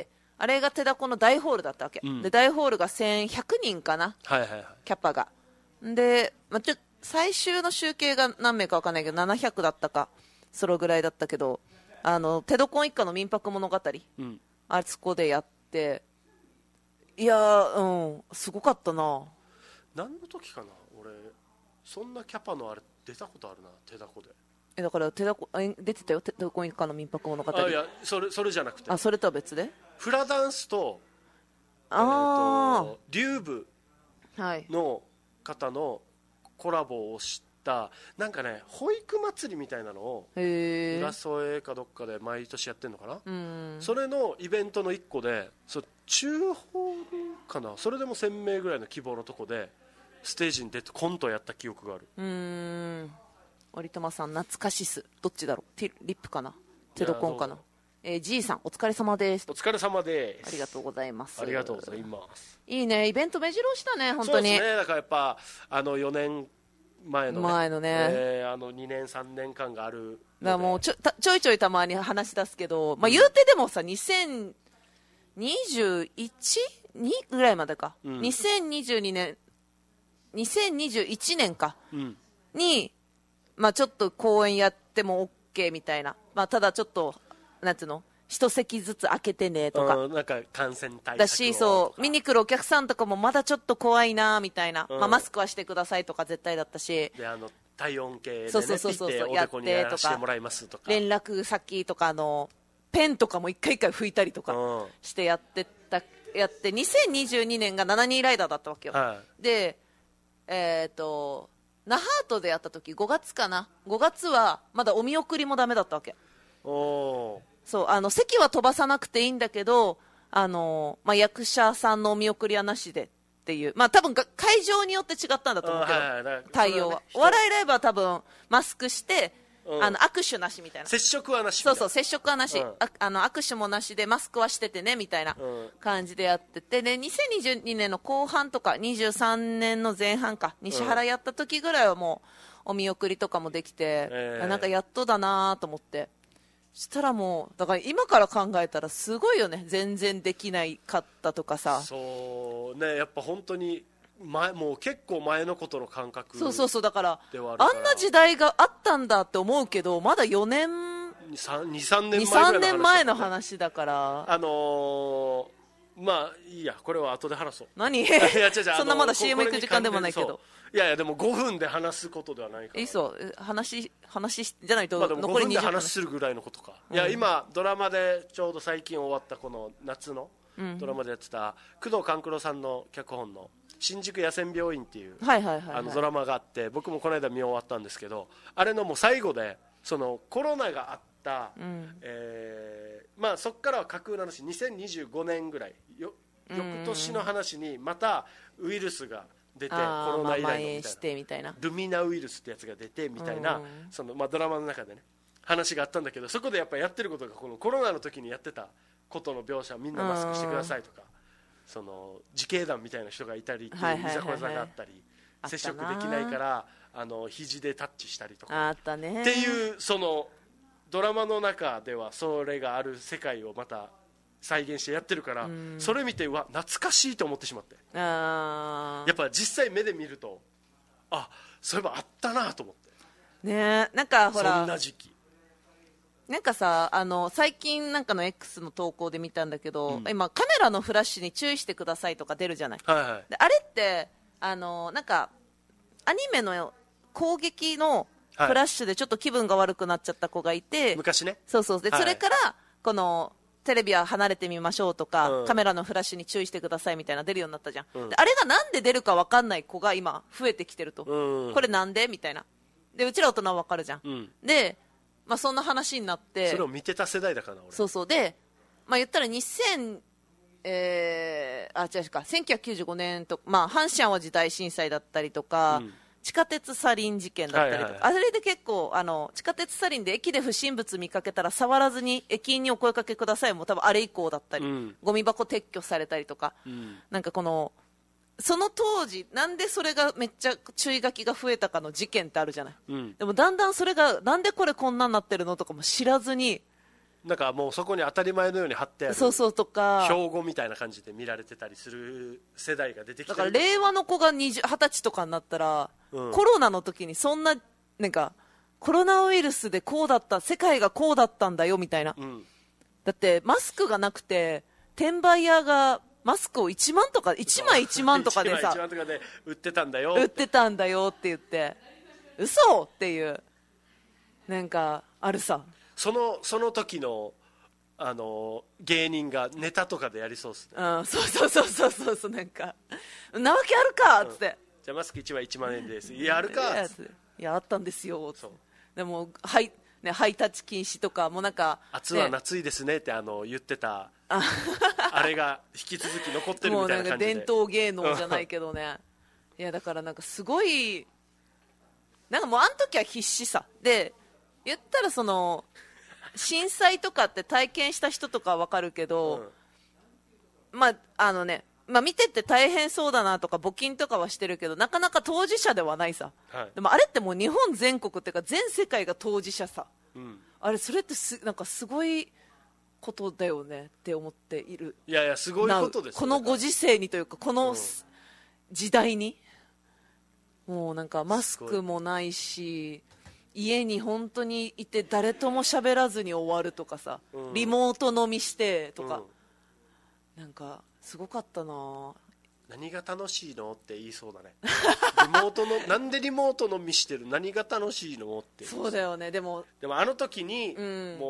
あれが手だこの大ホールだったわけ、うん、で大ホールがせんひゃくにんかな、 はいはいはい、 キャパがで、まあ、ちょ最終の集計が何名か分かんないけどななひゃくだったかそのぐらいだったけど、あのテドコン一家の民泊物語、うん、あそこでやって、いやー、うん、すごかったな。 何の時かな、俺そんなキャパのあれ出たことあるな、テダコで。 えだからテダコ出てたよ、テドコン一家の民泊物語。 あいやそれそれじゃなくて、 あそれとは別でフラダンスとあ、 えー、とリューブの方のコラボをして、なんかね保育祭りみたいなのを浦添かどっかで毎年やってるのかな、うん、それのイベントのいっこで、そ中ホールかな、それでもせんめいぐらいの規模のとこでステージに出てコントやった記憶がある。 うーん、折友さん懐かしいっす、どっちだろう、ティリップかなテドコンかな。えー、G さんお疲れ様です。 お疲れ様です。 ありがとうございます。 ありがとうございます。 いいね、イベント目白押したね本当に。 そうですね、だからやっぱあのよねん前の ね, 前のね、 えー、あのにねんさんねんかんがあるだもうちょちょいちょいたまに話し出すけど、まあ、言うてでもさ、うん、にせんにじゅういち、にぐらいまでか、うん、にせんにじゅうにねんにせんにじゅういちねんか、うん、に、まあ、ちょっと公演やっても OK みたいな、まあ、ただちょっとなんていうの一席ずつ開けてねとか、 うん、なんか感染対策をだし、そう見に来るお客さんとかもまだちょっと怖いなみたいな、うんまあ、マスクはしてくださいとか絶対だったし、 であの体温計で、ね、 そうそうそうそうピッておでこにやらせてもらいますとか、 連絡先とかあのペンとかも一回一回拭いたりとかしてやってた、やってにせんにじゅうにねんがしちにんライダーだったわけよ、はい、でえっ、ー、と那覇ートでやった時ごがつかな、ごがつはまだお見送りもダメだったわけ。 おそう、あの席は飛ばさなくていいんだけど、あの、まあ、役者さんのお見送りはなしでっていう、まあ、多分会場によって違ったんだと思うけど、はいはい、対応は、ね、お笑いライブは多分マスクして、うん、あの握手なしみたいな、 接触はなし、 そうそう、接触はなし、うん、ああの握手もなしでマスクはしててねみたいな感じでやってて、でにせんにじゅうにねんの後半とかにじゅうさんねんの前半か、西原やった時ぐらいはもうお見送りとかもできて、えー、なんかやっとだなと思って、したらもうだから今から考えたらすごいよね、全然できないかったとかさ。 そうね、やっぱ本当に前、もう結構前のことの感覚。 そうそうそう、だからあんな時代があったんだって思うけど、まだよねんにさんねんまえぐらいの話だ、ね、にさんねんまえの話だから、 あのー、まあいいや、これは後で話そう。 何いや違う違うそんなまだ シーエム 行く時間でもないけど、 いやいや、でもごふんで話すことではないから。 いいそう話話じゃないと、 まあ、でも残りにじゅっぷんで話するぐらいのことか、うん、いや今ドラマでちょうど最近終わったこの夏のドラマでやってた、うん、工藤官九郎さんの脚本の新宿野戦病院っていうドラマがあって、僕もこの間見終わったんですけど、あれのもう最後でそのコロナがあった、うん、えー、まあ、そこからは架空の話、にせんにじゅうごねんぐらいよ翌年の話にまたウイルスが出て、コロナ以来のみたいなルミナウイルスってやつが出てみたいな、そのまあドラマの中でね話があったんだけど、そこでやっぱやってることがこのコロナの時にやってたことの描写、みんなマスクしてくださいとか、その自警団みたいな人がいたりっていういざこざがあったり、接触できないからあの肘でタッチしたりとかあったねっていう、そのドラマの中ではそれがある世界をまた再現してやってるから、うん、それ見てうわ懐かしいと思ってしまって、あやっぱ実際目で見ると、あそういえばあったなと思ってね。なんかほらそんな時期なんかさ、あの最近なんかの X の投稿で見たんだけど、うん、今カメラのフラッシュに注意してくださいとか出るじゃない、はいはい、であれってあのなんかアニメの攻撃のフラッシュでちょっと気分が悪くなっちゃった子がいて、 昔ね、 そうそうで、はい、それからこのテレビは離れてみましょうとか、うん、カメラのフラッシュに注意してくださいみたいな出るようになったじゃん、うん、であれがなんで出るか分かんない子が今増えてきてると、うん、これなんでみたいな、でうちら大人は分かるじゃん、うん、で、まあ、そんな話になって、 それを見てた世代だから俺、 そうそうで、まあ、言ったらにせん、えー、あ違うかせんきゅうひゃくきゅうじゅうごねんと、まあ、阪神・淡路大震災だったりとか、うん、地下鉄サリン事件だったりとか、はいはいはい、あれで結構あの地下鉄サリンで駅で不審物見かけたら触らずに駅員にお声かけくださいも多分あれ以降だったり、うん、ゴミ箱撤去されたりとか、うん、なんかこのその当時なんでそれがめっちゃ注意書きが増えたかの事件ってあるじゃない、うん、でもだんだんそれがなんでこれこんなになってるのとかも知らずに、 なんかもうそこに当たり前のように貼ってあるそうそうとか標語みたいな感じで見られてたりする世代が出てきてる。 だから令和の子がにじゅう、はたちとかになったら、うん、コロナの時にそんななんかコロナウイルスでこうだった世界がこうだったんだよみたいな、うん、だってマスクがなくて転売屋がマスクをいちまんとかいちまいいちまんとかでさいちまんとかで売ってたんだよ売ってたんだよって言って嘘っていうなんかあるさ。 そのその時のあの芸人がネタとかでやりそうっすね、 うん、そうそうそうそうそうなんかなわけあるかっつって、うん、 じゃあマスクいちまいいちまんえんですいやあるかっつっていやあったんですよそうでもハイ、ね、ハイタッチ禁止とかもなんか、 ね、夏は夏いですねってあの言ってた あ, あれが引き続き残ってるみたいな感じでもうなんか伝統芸能じゃないけどねいやだからなんかすごいなんかもうあの時は必死さで言ったらその震災とかって体験した人とかは分かるけど、うん、まああのね、まあ、見てて大変そうだなとか募金とかはしてるけどなかなか当事者ではないさ、はい、でもあれってもう日本全国っていうか全世界が当事者さ、うん、あれそれってすなんかすごいことだよねって思っている。 いやいやすごいことですよね。 このご時世にというかこの時代に、うん、もうなんかマスクもないし家に本当にいて誰とも喋らずに終わるとかさ、うん、リモート飲みしてとか、うん、なんかすごかったな。 何が楽しいのって言いそうだねリモートのなんでリモート飲みしてる何が楽しいのってそうだよね。でもでもあの時に、うん、もう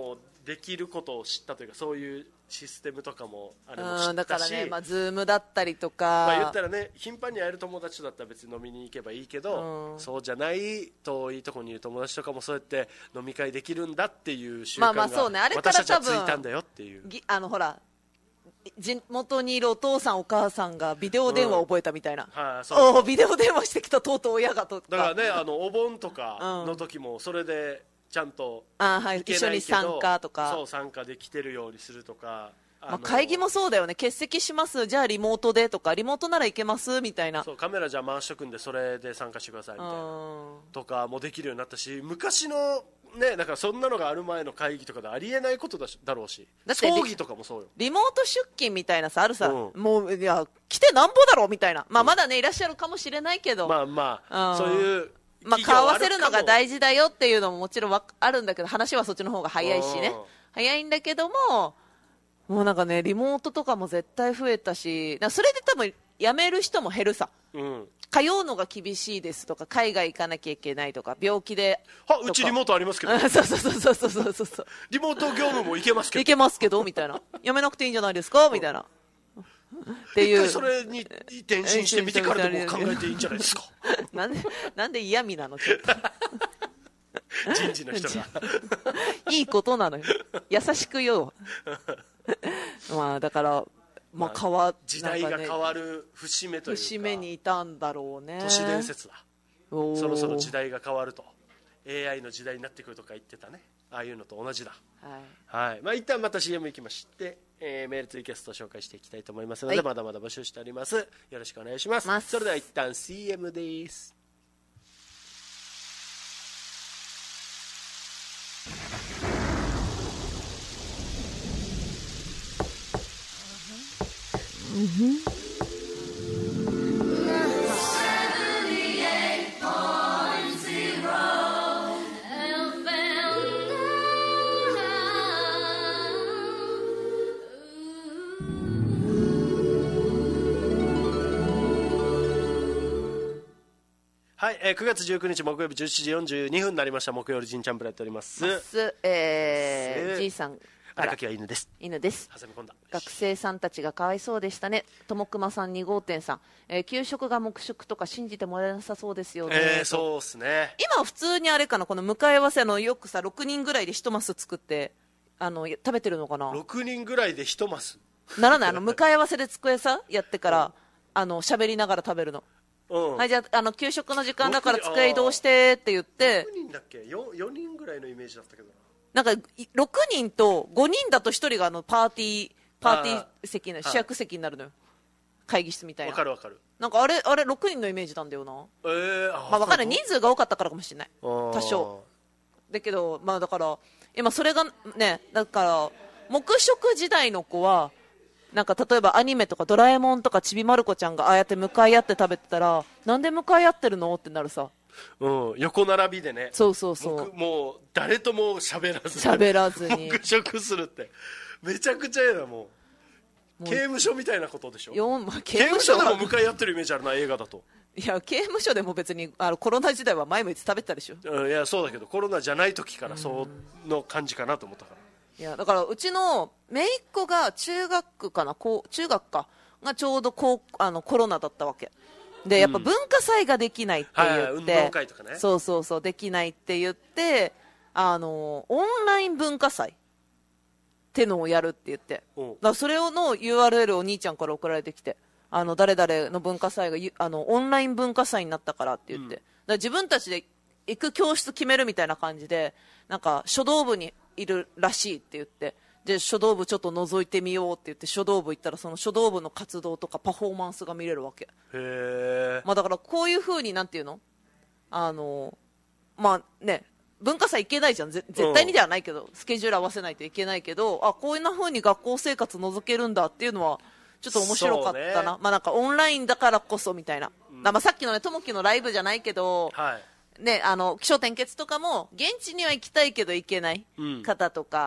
できることを知ったというか、そういうシステムとかもあれも知ったし、 だからね、まあ、ズームだったりとか、 まあ、言ったらね、頻繁に会える友達とだったら別に飲みに行けばいいけど、うん、そうじゃない遠いところにいる友達とかもそうやって飲み会できるんだっていう習慣が、まあまあそうね、あれから多分私たちはついたんだよっていう、 あのほら地元にいるお父さんお母さんがビデオ電話を覚えたみたいな、うんはい、そうそうおビデオ電話してきたとうとう親がとか、 だからね、あのお盆とかの時もそれでちゃんとあ、はい、一緒に参加とか、 そう参加できてるようにするとか、 まあ、会議もそうだよね、欠席しますじゃあリモートでとか、リモートならいけますみたいな、 そうカメラじゃあ回しとくんでそれで参加してくださいみたいなとかもできるようになったし、昔のね、だからそんなのがある前の会議とかでありえないことだしだろうし、だって葬儀とかもそうよ、 リモート出勤みたいなさあるさ、うん、もういや来てなんぼだろうみたいな、まあ、まだね、うん、いらっしゃるかもしれないけど、 まあまあそういうまあ、顔合わせるのが大事だよっていうのももちろんあるんだけど、話はそっちの方が早いしね、早いんだけども、もうなんかね、リモートとかも絶対増えたし、それで多分辞める人も減るさ、うん、通うのが厳しいですとか、海外行かなきゃいけないとか、病気ではうちリモートありますけどそうそうそうそうそうそうそうリモート業務もいけますけどいけますけどみたいな、辞めなくていいんじゃないですかみたいな、 っていう、一回それに転身してみてからでも考えていいんじゃないですかなんでなんで嫌味なのちょっと人事の人がいいことなのよ、優しく言おうまあだから、まあ、変わ時代が変わる節目というか、 節目にいたんだろうね、 都市伝説だ、そろそろ時代が変わると、 エーアイ の時代になってくるとか言ってたね、ああいうのと同じだ、はいはい、まあ、一旦また シーエム 行きまして、えー、メールツイキャストを紹介していきたいと思いますので、はい、まだまだ募集しております、よろしくお願いします。ますそれでは一旦 シーエム です。はい、えー、くがつじゅうくにち木曜日じゅうしちじよんじゅうにふんになりました。木曜日ジンチャンプラやっております。 えー、G さんあらかきは犬です。 犬です。 挟み込んだ。 学生さんたちがかわいそうでしたね。ともくまさんに号店さん、えー、給食が黙食とか信じてもらえなさそうですよね。 えー、そうですね。 今普通にあれかな、この向かい合わせのよくさろくにんぐらいで一マス作ってあの食べてるのかな。 ろくにんぐらいで一マスならない、あの向かい合わせで机さやってから、うん、あの喋りながら食べるの。うん、はい、じゃあ、あの給食の時間だから机移動してって言って、 ろくにんだっけ 4, よにんぐらいのイメージだったけどな、なんかろくにんとごにんだとひとりがあのパーティーパーティー席に主役席になるのよ、会議室みたいな。 わかるわかる。 なんかあれあれろくにんのイメージなんだよな。 えー、あ、 まあわかんない、人数が多かったからかもしれない、多少だけど、まあだから今それがね、だから黙食時代の子はなんか例えばアニメとかドラえもんとかちびまる子ちゃんがああやって向かい合って食べてたら、なんで向かい合ってるのってなるさ。 うん、横並びでね。 そうそうそう。 もう誰とも喋らず喋らずに黙食するってめちゃくちゃ嫌だ。もう刑務所みたいなことでしょ。よん、まあ、刑務所でも向かい合ってるイメージあるな、映画だと。 いや刑務所でも別にあのコロナ時代は前向いて食べてたでしょ。 うん、いやそうだけどコロナじゃない時からその感じかなと思ったから。 いやだからうちの姪っ子が中学かな、こう中学かがちょうどこうあのコロナだったわけで、やっぱ文化祭ができないって言って、うん、はいはい、運動会とかね、 そうそうそうできないって言って、あのオンライン文化祭ってのをやるって言って、だからそれの ユーアールエル お兄ちゃんから送られてきて、あの誰々の文化祭があのオンライン文化祭になったからって言って、うん、だから自分たちで行く教室決めるみたいな感じで、なんか書道部にいるらしいって言って、で書道部ちょっと覗いてみようって言って書道部行ったら、その書道部の活動とかパフォーマンスが見れるわけ。 へー、 まあ、だからこういう風になんていうの、あのまあね、文化祭行けないじゃん、絶対にではないけど、うん、スケジュール合わせないといけないけど、あこういう風に学校生活覗けるんだっていうのはちょっと面白かったな、ね、まあなんかオンラインだからこそみたいな、うん、まあさっきのねともきのライブじゃないけど、はいね、あの気象転結とかも現地には行きたいけど行けない方とか、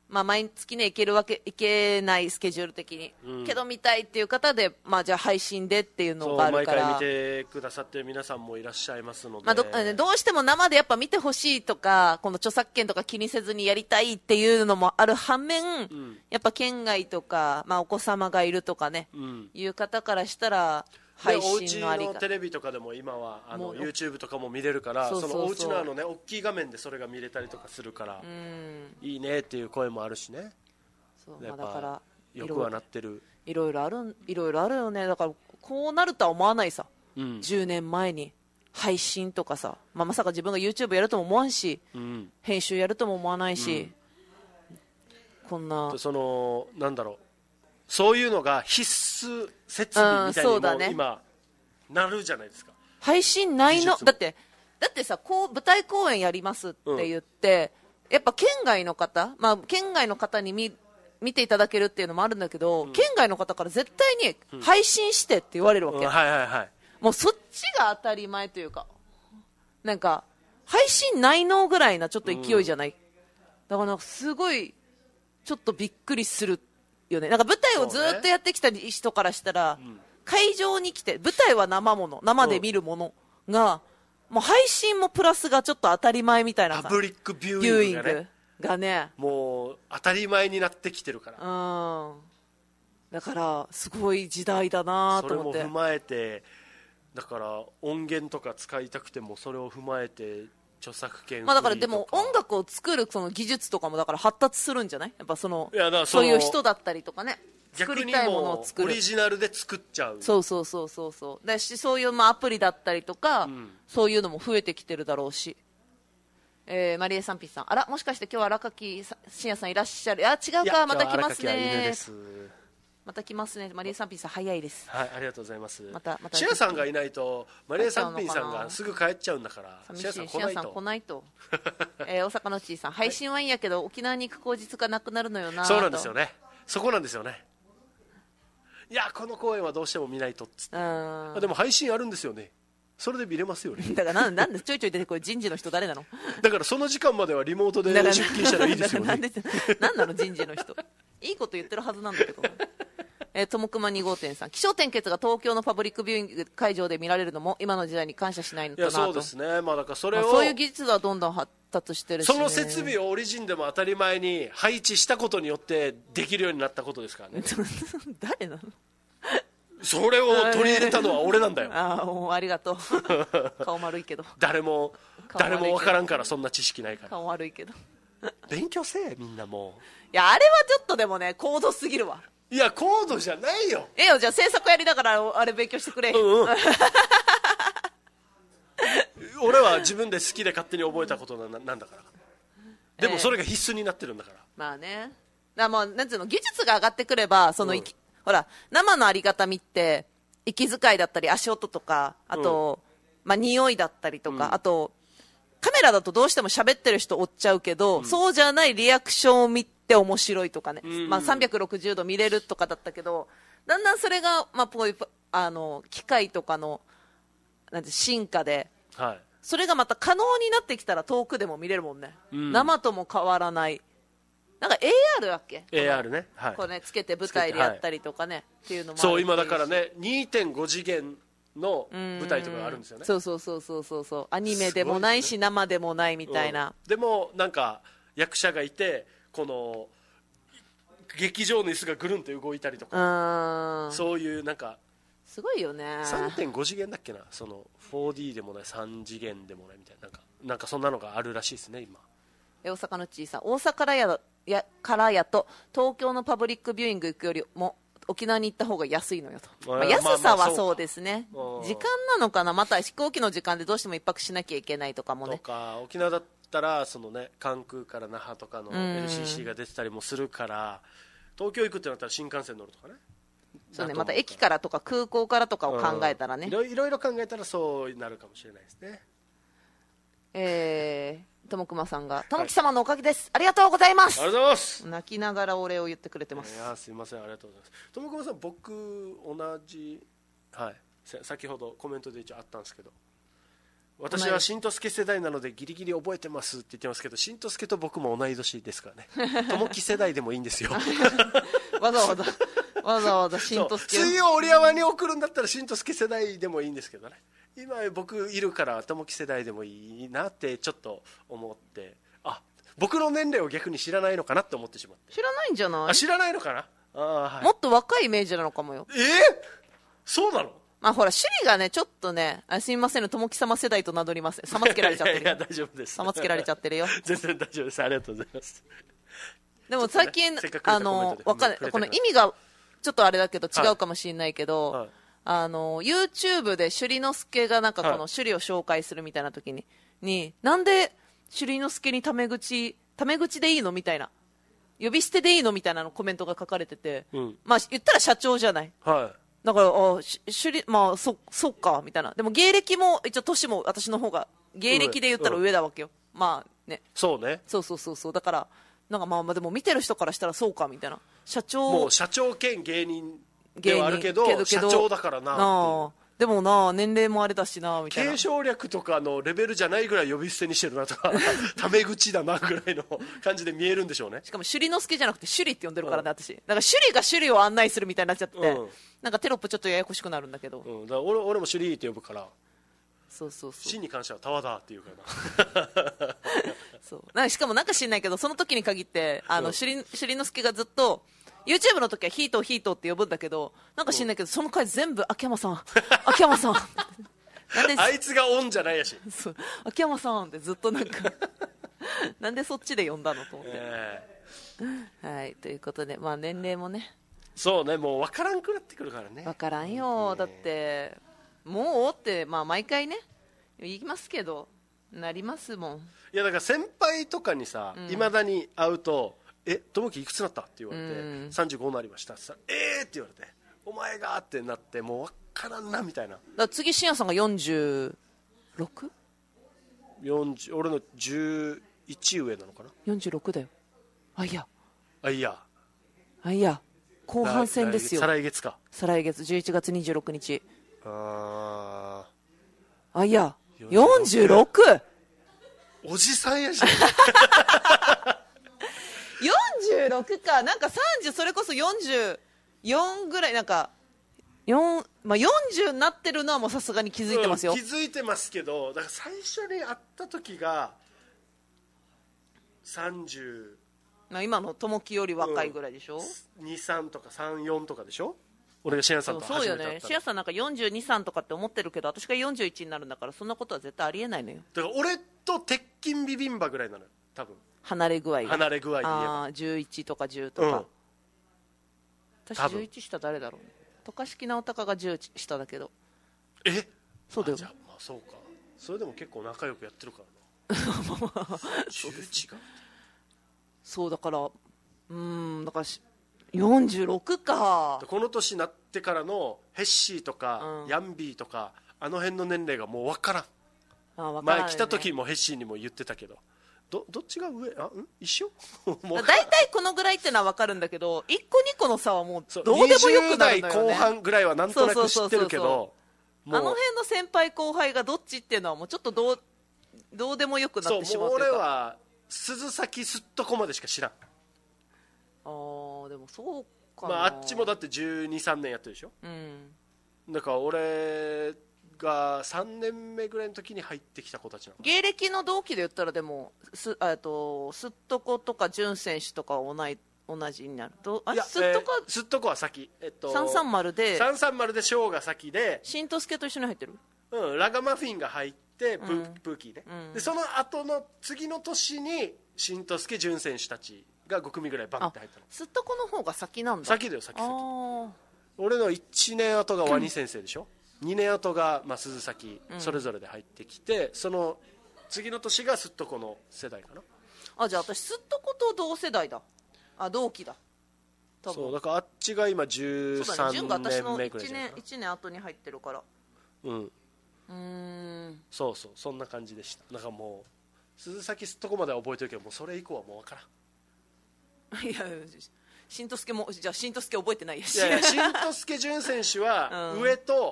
まあ、毎月ね行けるわけいけないスケジュール的に、うん、けど見たいっていう方で、まあ、じゃあ配信でっていうのがあるから、 毎回見てくださってる皆さんもいらっしゃいますので、 まあ、ど, どうしても生でやっぱ見てほしいとか、この著作権とか気にせずにやりたいっていうのもある反面、うん、やっぱ県外とか、まあ、お子様がいるとかね、うん、いう方からしたら配信のありお家のテレビとかでも今はあの YouTube とかも見れるから、そうそうそう、そのお家のあのね大きい画面でそれが見れたりとかするから、うん、いいねっていう声もあるしね。そう、まあ、だからよくはなってる。 いろいろあるいろいろあるよね。だからこうなるとは思わないさ、うん、じゅうねんまえに配信とかさ、まあ、まさか自分が YouTube やるとも思わんし、うん、編集やるとも思わないし、うん、こんなそのなんだろう、そういうのが必須設備みたいにも、ね、今なるじゃないですか。 配信ないのだってだってさ、こう舞台公演やりますって言って、うん、やっぱ県外の方、まあ、県外の方に見見ていただけるっていうのもあるんだけど、うん、県外の方から絶対に配信してって言われるわけ、うんうん、 はいはいはい、 もうそっちが当たり前というか、なんか配信ないのぐらいなちょっと勢いじゃない、うん、だからなんかすごいちょっとびっくりするよね。なんか舞台をずっとやってきた人からしたら、ね、うん、会場に来て舞台は生もの、生で見るものが、うん、もう配信もプラスがちょっと当たり前みたいなさ、 パブリックビューイングがね、 がね、 もう当たり前になってきてるから、 うん、だからすごい時代だなと思って。 それも踏まえて、だから音源とか使いたくてもそれを踏まえて著作権フリーとか、 まあ、だからでも音楽を作るその技術とかもだから発達するんじゃない、やっぱその、いやだからそのそういう人だったりとかね、作りたいものを作る、 オリジナルで作っちゃう、 そうそうそうそうそうだし、そういうまあアプリだったりとか、うん、そういうのも増えてきてるだろうし、えー、マリエさんピッさん、あら、もしかして今日は荒垣真也さんいらっしゃる、あ、違うか、また来ますね、また来ますね、マリエさんピッさん早いです、 はい、ありがとうございます。またまたシアさんがいないとマリエさんピッさんがすぐ帰っちゃうんだから、 シアさん来ないと、来ないとえー、大阪のちいさん、配信はいいんやけど沖縄に行く口実がなくなるのよな。 そうなんですよね、そこなんですよね。いや、この公演はどうしても見ないとっつって、あ、でも配信あるんですよね、それで見れますよね。 だからなんなんでちょいちょい出てこい、人事の人誰なのだからその時間まではリモートで出勤したらいいですよね。なんでなんなの人事の人、いいこと言ってるはずなんだけどえー、ともくまに号店さん、起承転結が東京のパブリックビューイング会場で見られるのも今の時代に感謝しないのかなと。 いや、そうですね、まあ、だからそれを、まあ、 そういう技術はどんどん発達してるし、ね、 その設備をオリジンでも当たり前に配置したことによってできるようになったことですからね誰なのそれを取り入れたのは俺なんだよああ、ありがとう顔丸いけど誰も誰も分からんから、そんな知識ないから。 顔悪いけど勉強せえ、みんなもう。 いや、あれはちょっとでもね、高度すぎるわ。 いや、高度じゃないよ。 ええよ、じゃあ制作やりながらあれ勉強してくれ、 うん、うん、俺は自分で好きで勝手に覚えたことな、なんだから。でもそれが必須になってるんだから、 えー、まあね、だもうなんていうの、技術が上がってくればその、うん、ほら生のありがたみって息遣いだったり足音とか、あと、うん、まあ匂いだったりとか、うん、あとカメラだとどうしても喋ってる人追っちゃうけど、うん、そうじゃないリアクションを見て面白いとかね、うん、まあ、さんびゃくろくじゅうど見れるとかだったけど、だんだんそれが、まあ、こういうあの機械とかのなんて進化で、はい、それがまた可能になってきたら遠くでも見れるもんね、うん、生とも変わらない、なんか エーアール だっけ、 エーアール ね、はい、 こうねつけて舞台でやったりとかね、はい、っていうのもある。 そう、今だからね にてんご 次元の舞台とかがあるんですよね。 そうそうそうそうそうそう、アニメでもないし、ね、生でもないみたいな、 うん、でもなんか役者がいて、この劇場の椅子がぐるんと動いたりとか、そういうなんかすごいよね。 さんてんご 次元だっけな、その フォーディー でもないさん次元でもないみたいな、なんかなんかそんなのがあるらしいですね今。 大阪のちいさん、大阪からややからやと東京のパブリックビューイング行くよりも沖縄に行った方が安いのよと、まあ、安さはそうですね、まあまあ、時間なのかな、また飛行機の時間でどうしても一泊しなきゃいけないとかもね、 とか沖縄だったらその、ね、関空から那覇とかの エルシーシー が出てたりもするから、東京行くってなったら新幹線乗るとかね、 そうね、また駅からとか空港からとかを考えたらね、 うん、いろいろ考えたらそうなるかもしれないですね。 えーともくまさんが、ともき様のおかげです、はい、ありがとうございます。 ありがとうございます。 泣きながらお礼を言ってくれてます。 いや、すいません、ありがとうございます。ともくまさん、僕同じ、はい、先ほどコメントで一応あったんですけど、 私はしんとすけ世代なのでギリギリ覚えてますって言ってますけど、しんとすけと僕も同い年ですからね。ともき世代でもいいんですよ。 わざわざわざわざしんとすけ水曜折山に送るんだったらしんとすけ世代でもいいんですけどね。今僕いるからともき世代でもいいなってちょっと思って、あ、僕の年齢を逆に知らないのかなって思ってしまって。 知らないんじゃない？ あ、知らないのかな。あ、はい、もっと若いイメージなのかもよ。 えー、そうなの？ まあほら、趣里がね、ちょっとね、あ、すみませんね、ともき様世代と名乗ります。様つけられちゃってるよ。 いやいや、大丈夫です。 様つけられちゃってるよ。 全然大丈夫です。ありがとうございます。 でも最近、ね、あの、わかんない。この意味が、ちょっとあれだけど、違うかもしれないけど、はいはい、あの、YouTube で朱里之助がなんかこの朱里を紹介するみたいな時に、に、なんで朱里之助にタメ口、タメ口でいいのみたいな。呼び捨てでいいのみたいなのコメントが書かれてて、うん、まあ言ったら社長じゃない。はい。だから、あ、し、しり、まあ、そ、そっか、みたいな。でも芸歴も、一応年も私の方が、芸歴で言ったら上だわけよ。うん、まあね。 そうね。 そうそうそうそう。だから、なんかまあまあでも見てる人からしたらそうか、みたいな。社長。 もう社長兼芸人ではあるけど、けどけど社長だからなっていう。 なあ。でもな、年齢もあれだしな、みたいな。 継承略とかのレベルじゃないぐらい呼び捨てにしてるなとか、タメ口だなぐらいの感じで見えるんでしょうね。 しかも、朱里之助じゃなくて、朱里って呼んでるからね、うん、私。だから、朱里が朱里を案内するみたいになっちゃって、うん、なんかテロップちょっとややこしくなるんだけど。 うん、だから俺、俺も朱里って呼ぶから、 そうそうそう。 朱に関してはタワだって言うからな。 そう。なんかしかもなんか知んないけど、その時に限って、あの、朱里之助がずっと、YouTube の時はヒートヒートって呼ぶんだけど、なんか知んないけど、その回全部、秋山さん、秋山さん。 なんであいつがオンじゃないやし。 そう、秋山さんってずっとなんか、なんでそっちで呼んだのと思って。えー、はい、ということで、まあ年齢もね。 そうね、もう分からんくなってくるからね。 分からんよ、だって、もうって、まあ毎回ね、言いますけど、なりますもん。 いやだから先輩とかにさ、いま、うん、だに会うと、え、友樹いくつになったって言われて、うん、さんじゅうごになりましたって言ったら、えーって言われて、お前がってなって、もう分からんなみたいな。だから次、信也さんが よんじゅうろく？ よんじゅう、俺のじゅういち上なのかな。 よんじゅうろくだよ。あ、いや。 あ、いや。 あ、いや。後半戦ですよ。 再来月か。 再来月、じゅういちがつにじゅうろくにち。 ああ、いや。よんじゅうろく？ おじさんやじゃん。 よんじゅうろくか、なんかさんじゅう、それこそよんじゅうよんぐらい、なんか、よん、まあ、よんじゅうになってるのはもうさすがに気づいてますよ、 うん、気づいてますけど、だから最初に会った時が、さんじゅう、 まあ、今の友樹より若いぐらいでしょ、 うん、に、さんとかさん、よんとかでしょ、俺がシェアさんと初めて会ったら。 そうよね、シェアさんなんかよんじゅうに、さんとかって思ってるけど、私がよんじゅういちになるんだから、そんなことは絶対ありえないのよ。 だから俺と鉄筋ビビンバぐらいなのよ、多分。 離れ具合離れ具合で言えば、あじゅういちとかじゅうとか、うん、私じゅういち下誰だろうね、渡嘉敷直隆がじゅう下だけど。 え、 そうだよ。 じゃあまあそうか、それでも結構仲良くやってるからな。じゅういちがそうだから、うんだからよんじゅうろくか。 この年になってからのヘッシーとか、うん、ヤンビーとかあの辺の年齢がもう分からん。 あ分からん、ね、 前来た時もヘッシーにも言ってたけど、ど, どっちが上、あん一緒大体このぐらいってのは分かるんだけど、いっこにこの差はもうどうでもよくなるのよね。にじゅう代後半ぐらいはなんとなく知ってるけど、あの辺の先輩後輩がどっちっていうのはもうちょっとど う, どうでもよくなってしまうというか。 そう、もう俺は鈴崎すっとこまでしか知らん。 あーでもそうかな、 まあ、あっちもだってじゅうに、さんねんやってるでしょ、うん、だから俺がさんねんめぐらいの時に入ってきた子たちなの。 芸歴の同期で言ったらでもすあとすっとことか潤選手とか同い同じになると、あすっとこ、 えー、すっとこは先、えっと、 さんさんまるでさんさんまるでショーが先でしんとすけと一緒に入ってる、 うん、ラガマフィンが入ってプー、うん、プーキーね、うん、でその後の次の年にしんとすけ潤選手たちがご組ぐらいバンって入ったの。 すっとこの方が先なんだ。 先だよ、先先。俺のいちねん後がワニ先生でしょ、うん、にねん後が、まあ、鈴崎、うん、それぞれで入ってきて、その次の年がすっとこの世代かな。 あ、じゃあ私すっとこと同世代だ。あ、同期だ。 多分そうだからあっちが今じゅうさんねんめぐらいじゃないかな。 いちねん、いちねん後に入ってるから。 うんうーんそうそう、そんな感じでした。だからもう鈴崎すっとこまでは覚えてるけど、もうそれ以降はもう分からん。 いや、しんとすけも、じゃあしんとすけ覚えてないやし。 いやいや、しんとすけ潤選手は上と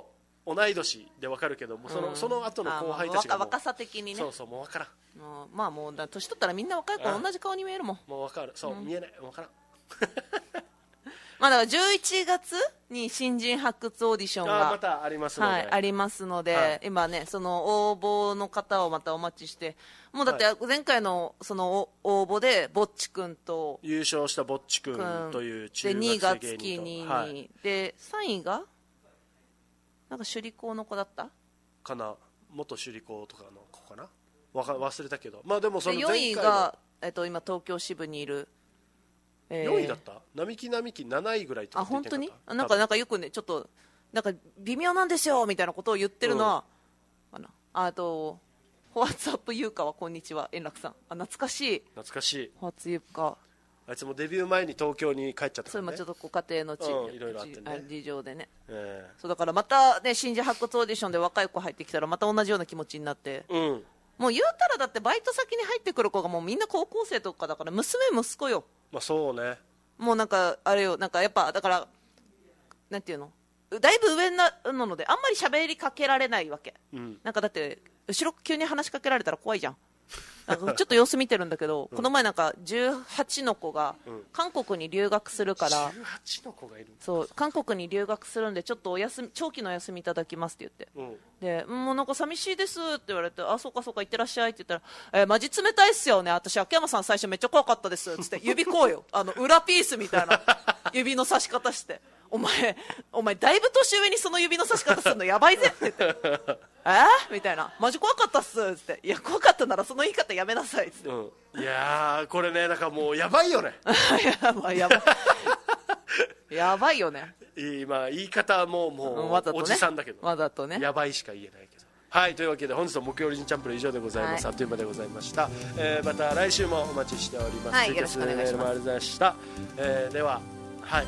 同い年で分かるけども、その、うん、その後の後輩たちがもう若さ的にね、 そうそうもう分からん、 もうまあもうだ年取ったらみんな若い子同じ顔に見えるもん。 もう分かる、そう、うん、見えない、分からんまあだからじゅういちがつに新人発掘オーディションがあ, またありますので、 はい、ありますので、はい、今ねその応募の方をまたお待ちして、もうだって前回のその応募でぼっちくんと優勝したぼっちくんという中学生芸人と、でにいが月に、はい、 でさんいがなんか首里高の子だったかな、元首里高とかの子かな、わか忘れたけど、まあでもその前回のよんいが、えっと、今東京支部にいる、 えー、よんいだった並木並木なないぐらいとかあ本当になんかなんかよくねちょっとなんか微妙なんですよみたいなことを言ってるのは、うん、あのあとホワッツアップ優香はこんにちは円楽さん、あ懐かしい懐かしいホワッツ優香、 あいつもデビュー前に東京に帰っちゃったからね、 それもちょっとご家庭のち、 うん、いろいろあってね事情でね、 えー、 そうだからまたね新人発掘オーディションで若い子入ってきたらまた同じような気持ちになって、 うん、 もう言うたらだってバイト先に入ってくる子がもうみんな高校生とかだから娘息子よ、 まあそうね、 もうなんかあれよ、なんかやっぱだからなんていうのだいぶ上なのであんまり喋りかけられないわけ、うん、なんかだって後ろ急に話しかけられたら怖いじゃん、なんかちょっと様子見てるんだけど、うん、この前なんかじゅうはちの子が韓国に留学するから、 うん、じゅうはちの子がいる、 そう韓国に留学するんでちょっとお休み長期のお休みいただきますって言って、うん、でもうなんか寂しいですって言われて、あそうかそうか行ってらっしゃいって言ったら、えー、マジ冷たいっすよね、私秋山さん最初めっちゃ怖かったですっつって指こうよあの裏ピースみたいな指の差し方してお前お前だいぶ年上にその指の差し方するのやばいぜって言ってえー、みたいな、マジ怖かったっすっつって、いや怖かったならその言い方やめなさいっつって、 うん、いやーこれねなんかもうやばいよねやばいやばいやばいよね、 今言い方ももう、ね、おじさんだけどわざとねやばいしか言えないけど、はいというわけで本日の木曜オリジンチャンプル以上でございます、はい、あっという間でございました、えー、また来週もお待ちしております、 はい、よろしくお願いします、 ありがとうございました、えー、でははい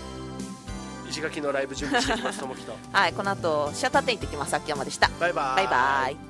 石垣のライブ準備していきますともきとはいこの後シャッター店行ってきます秋山でした、 バイバイバイバイ。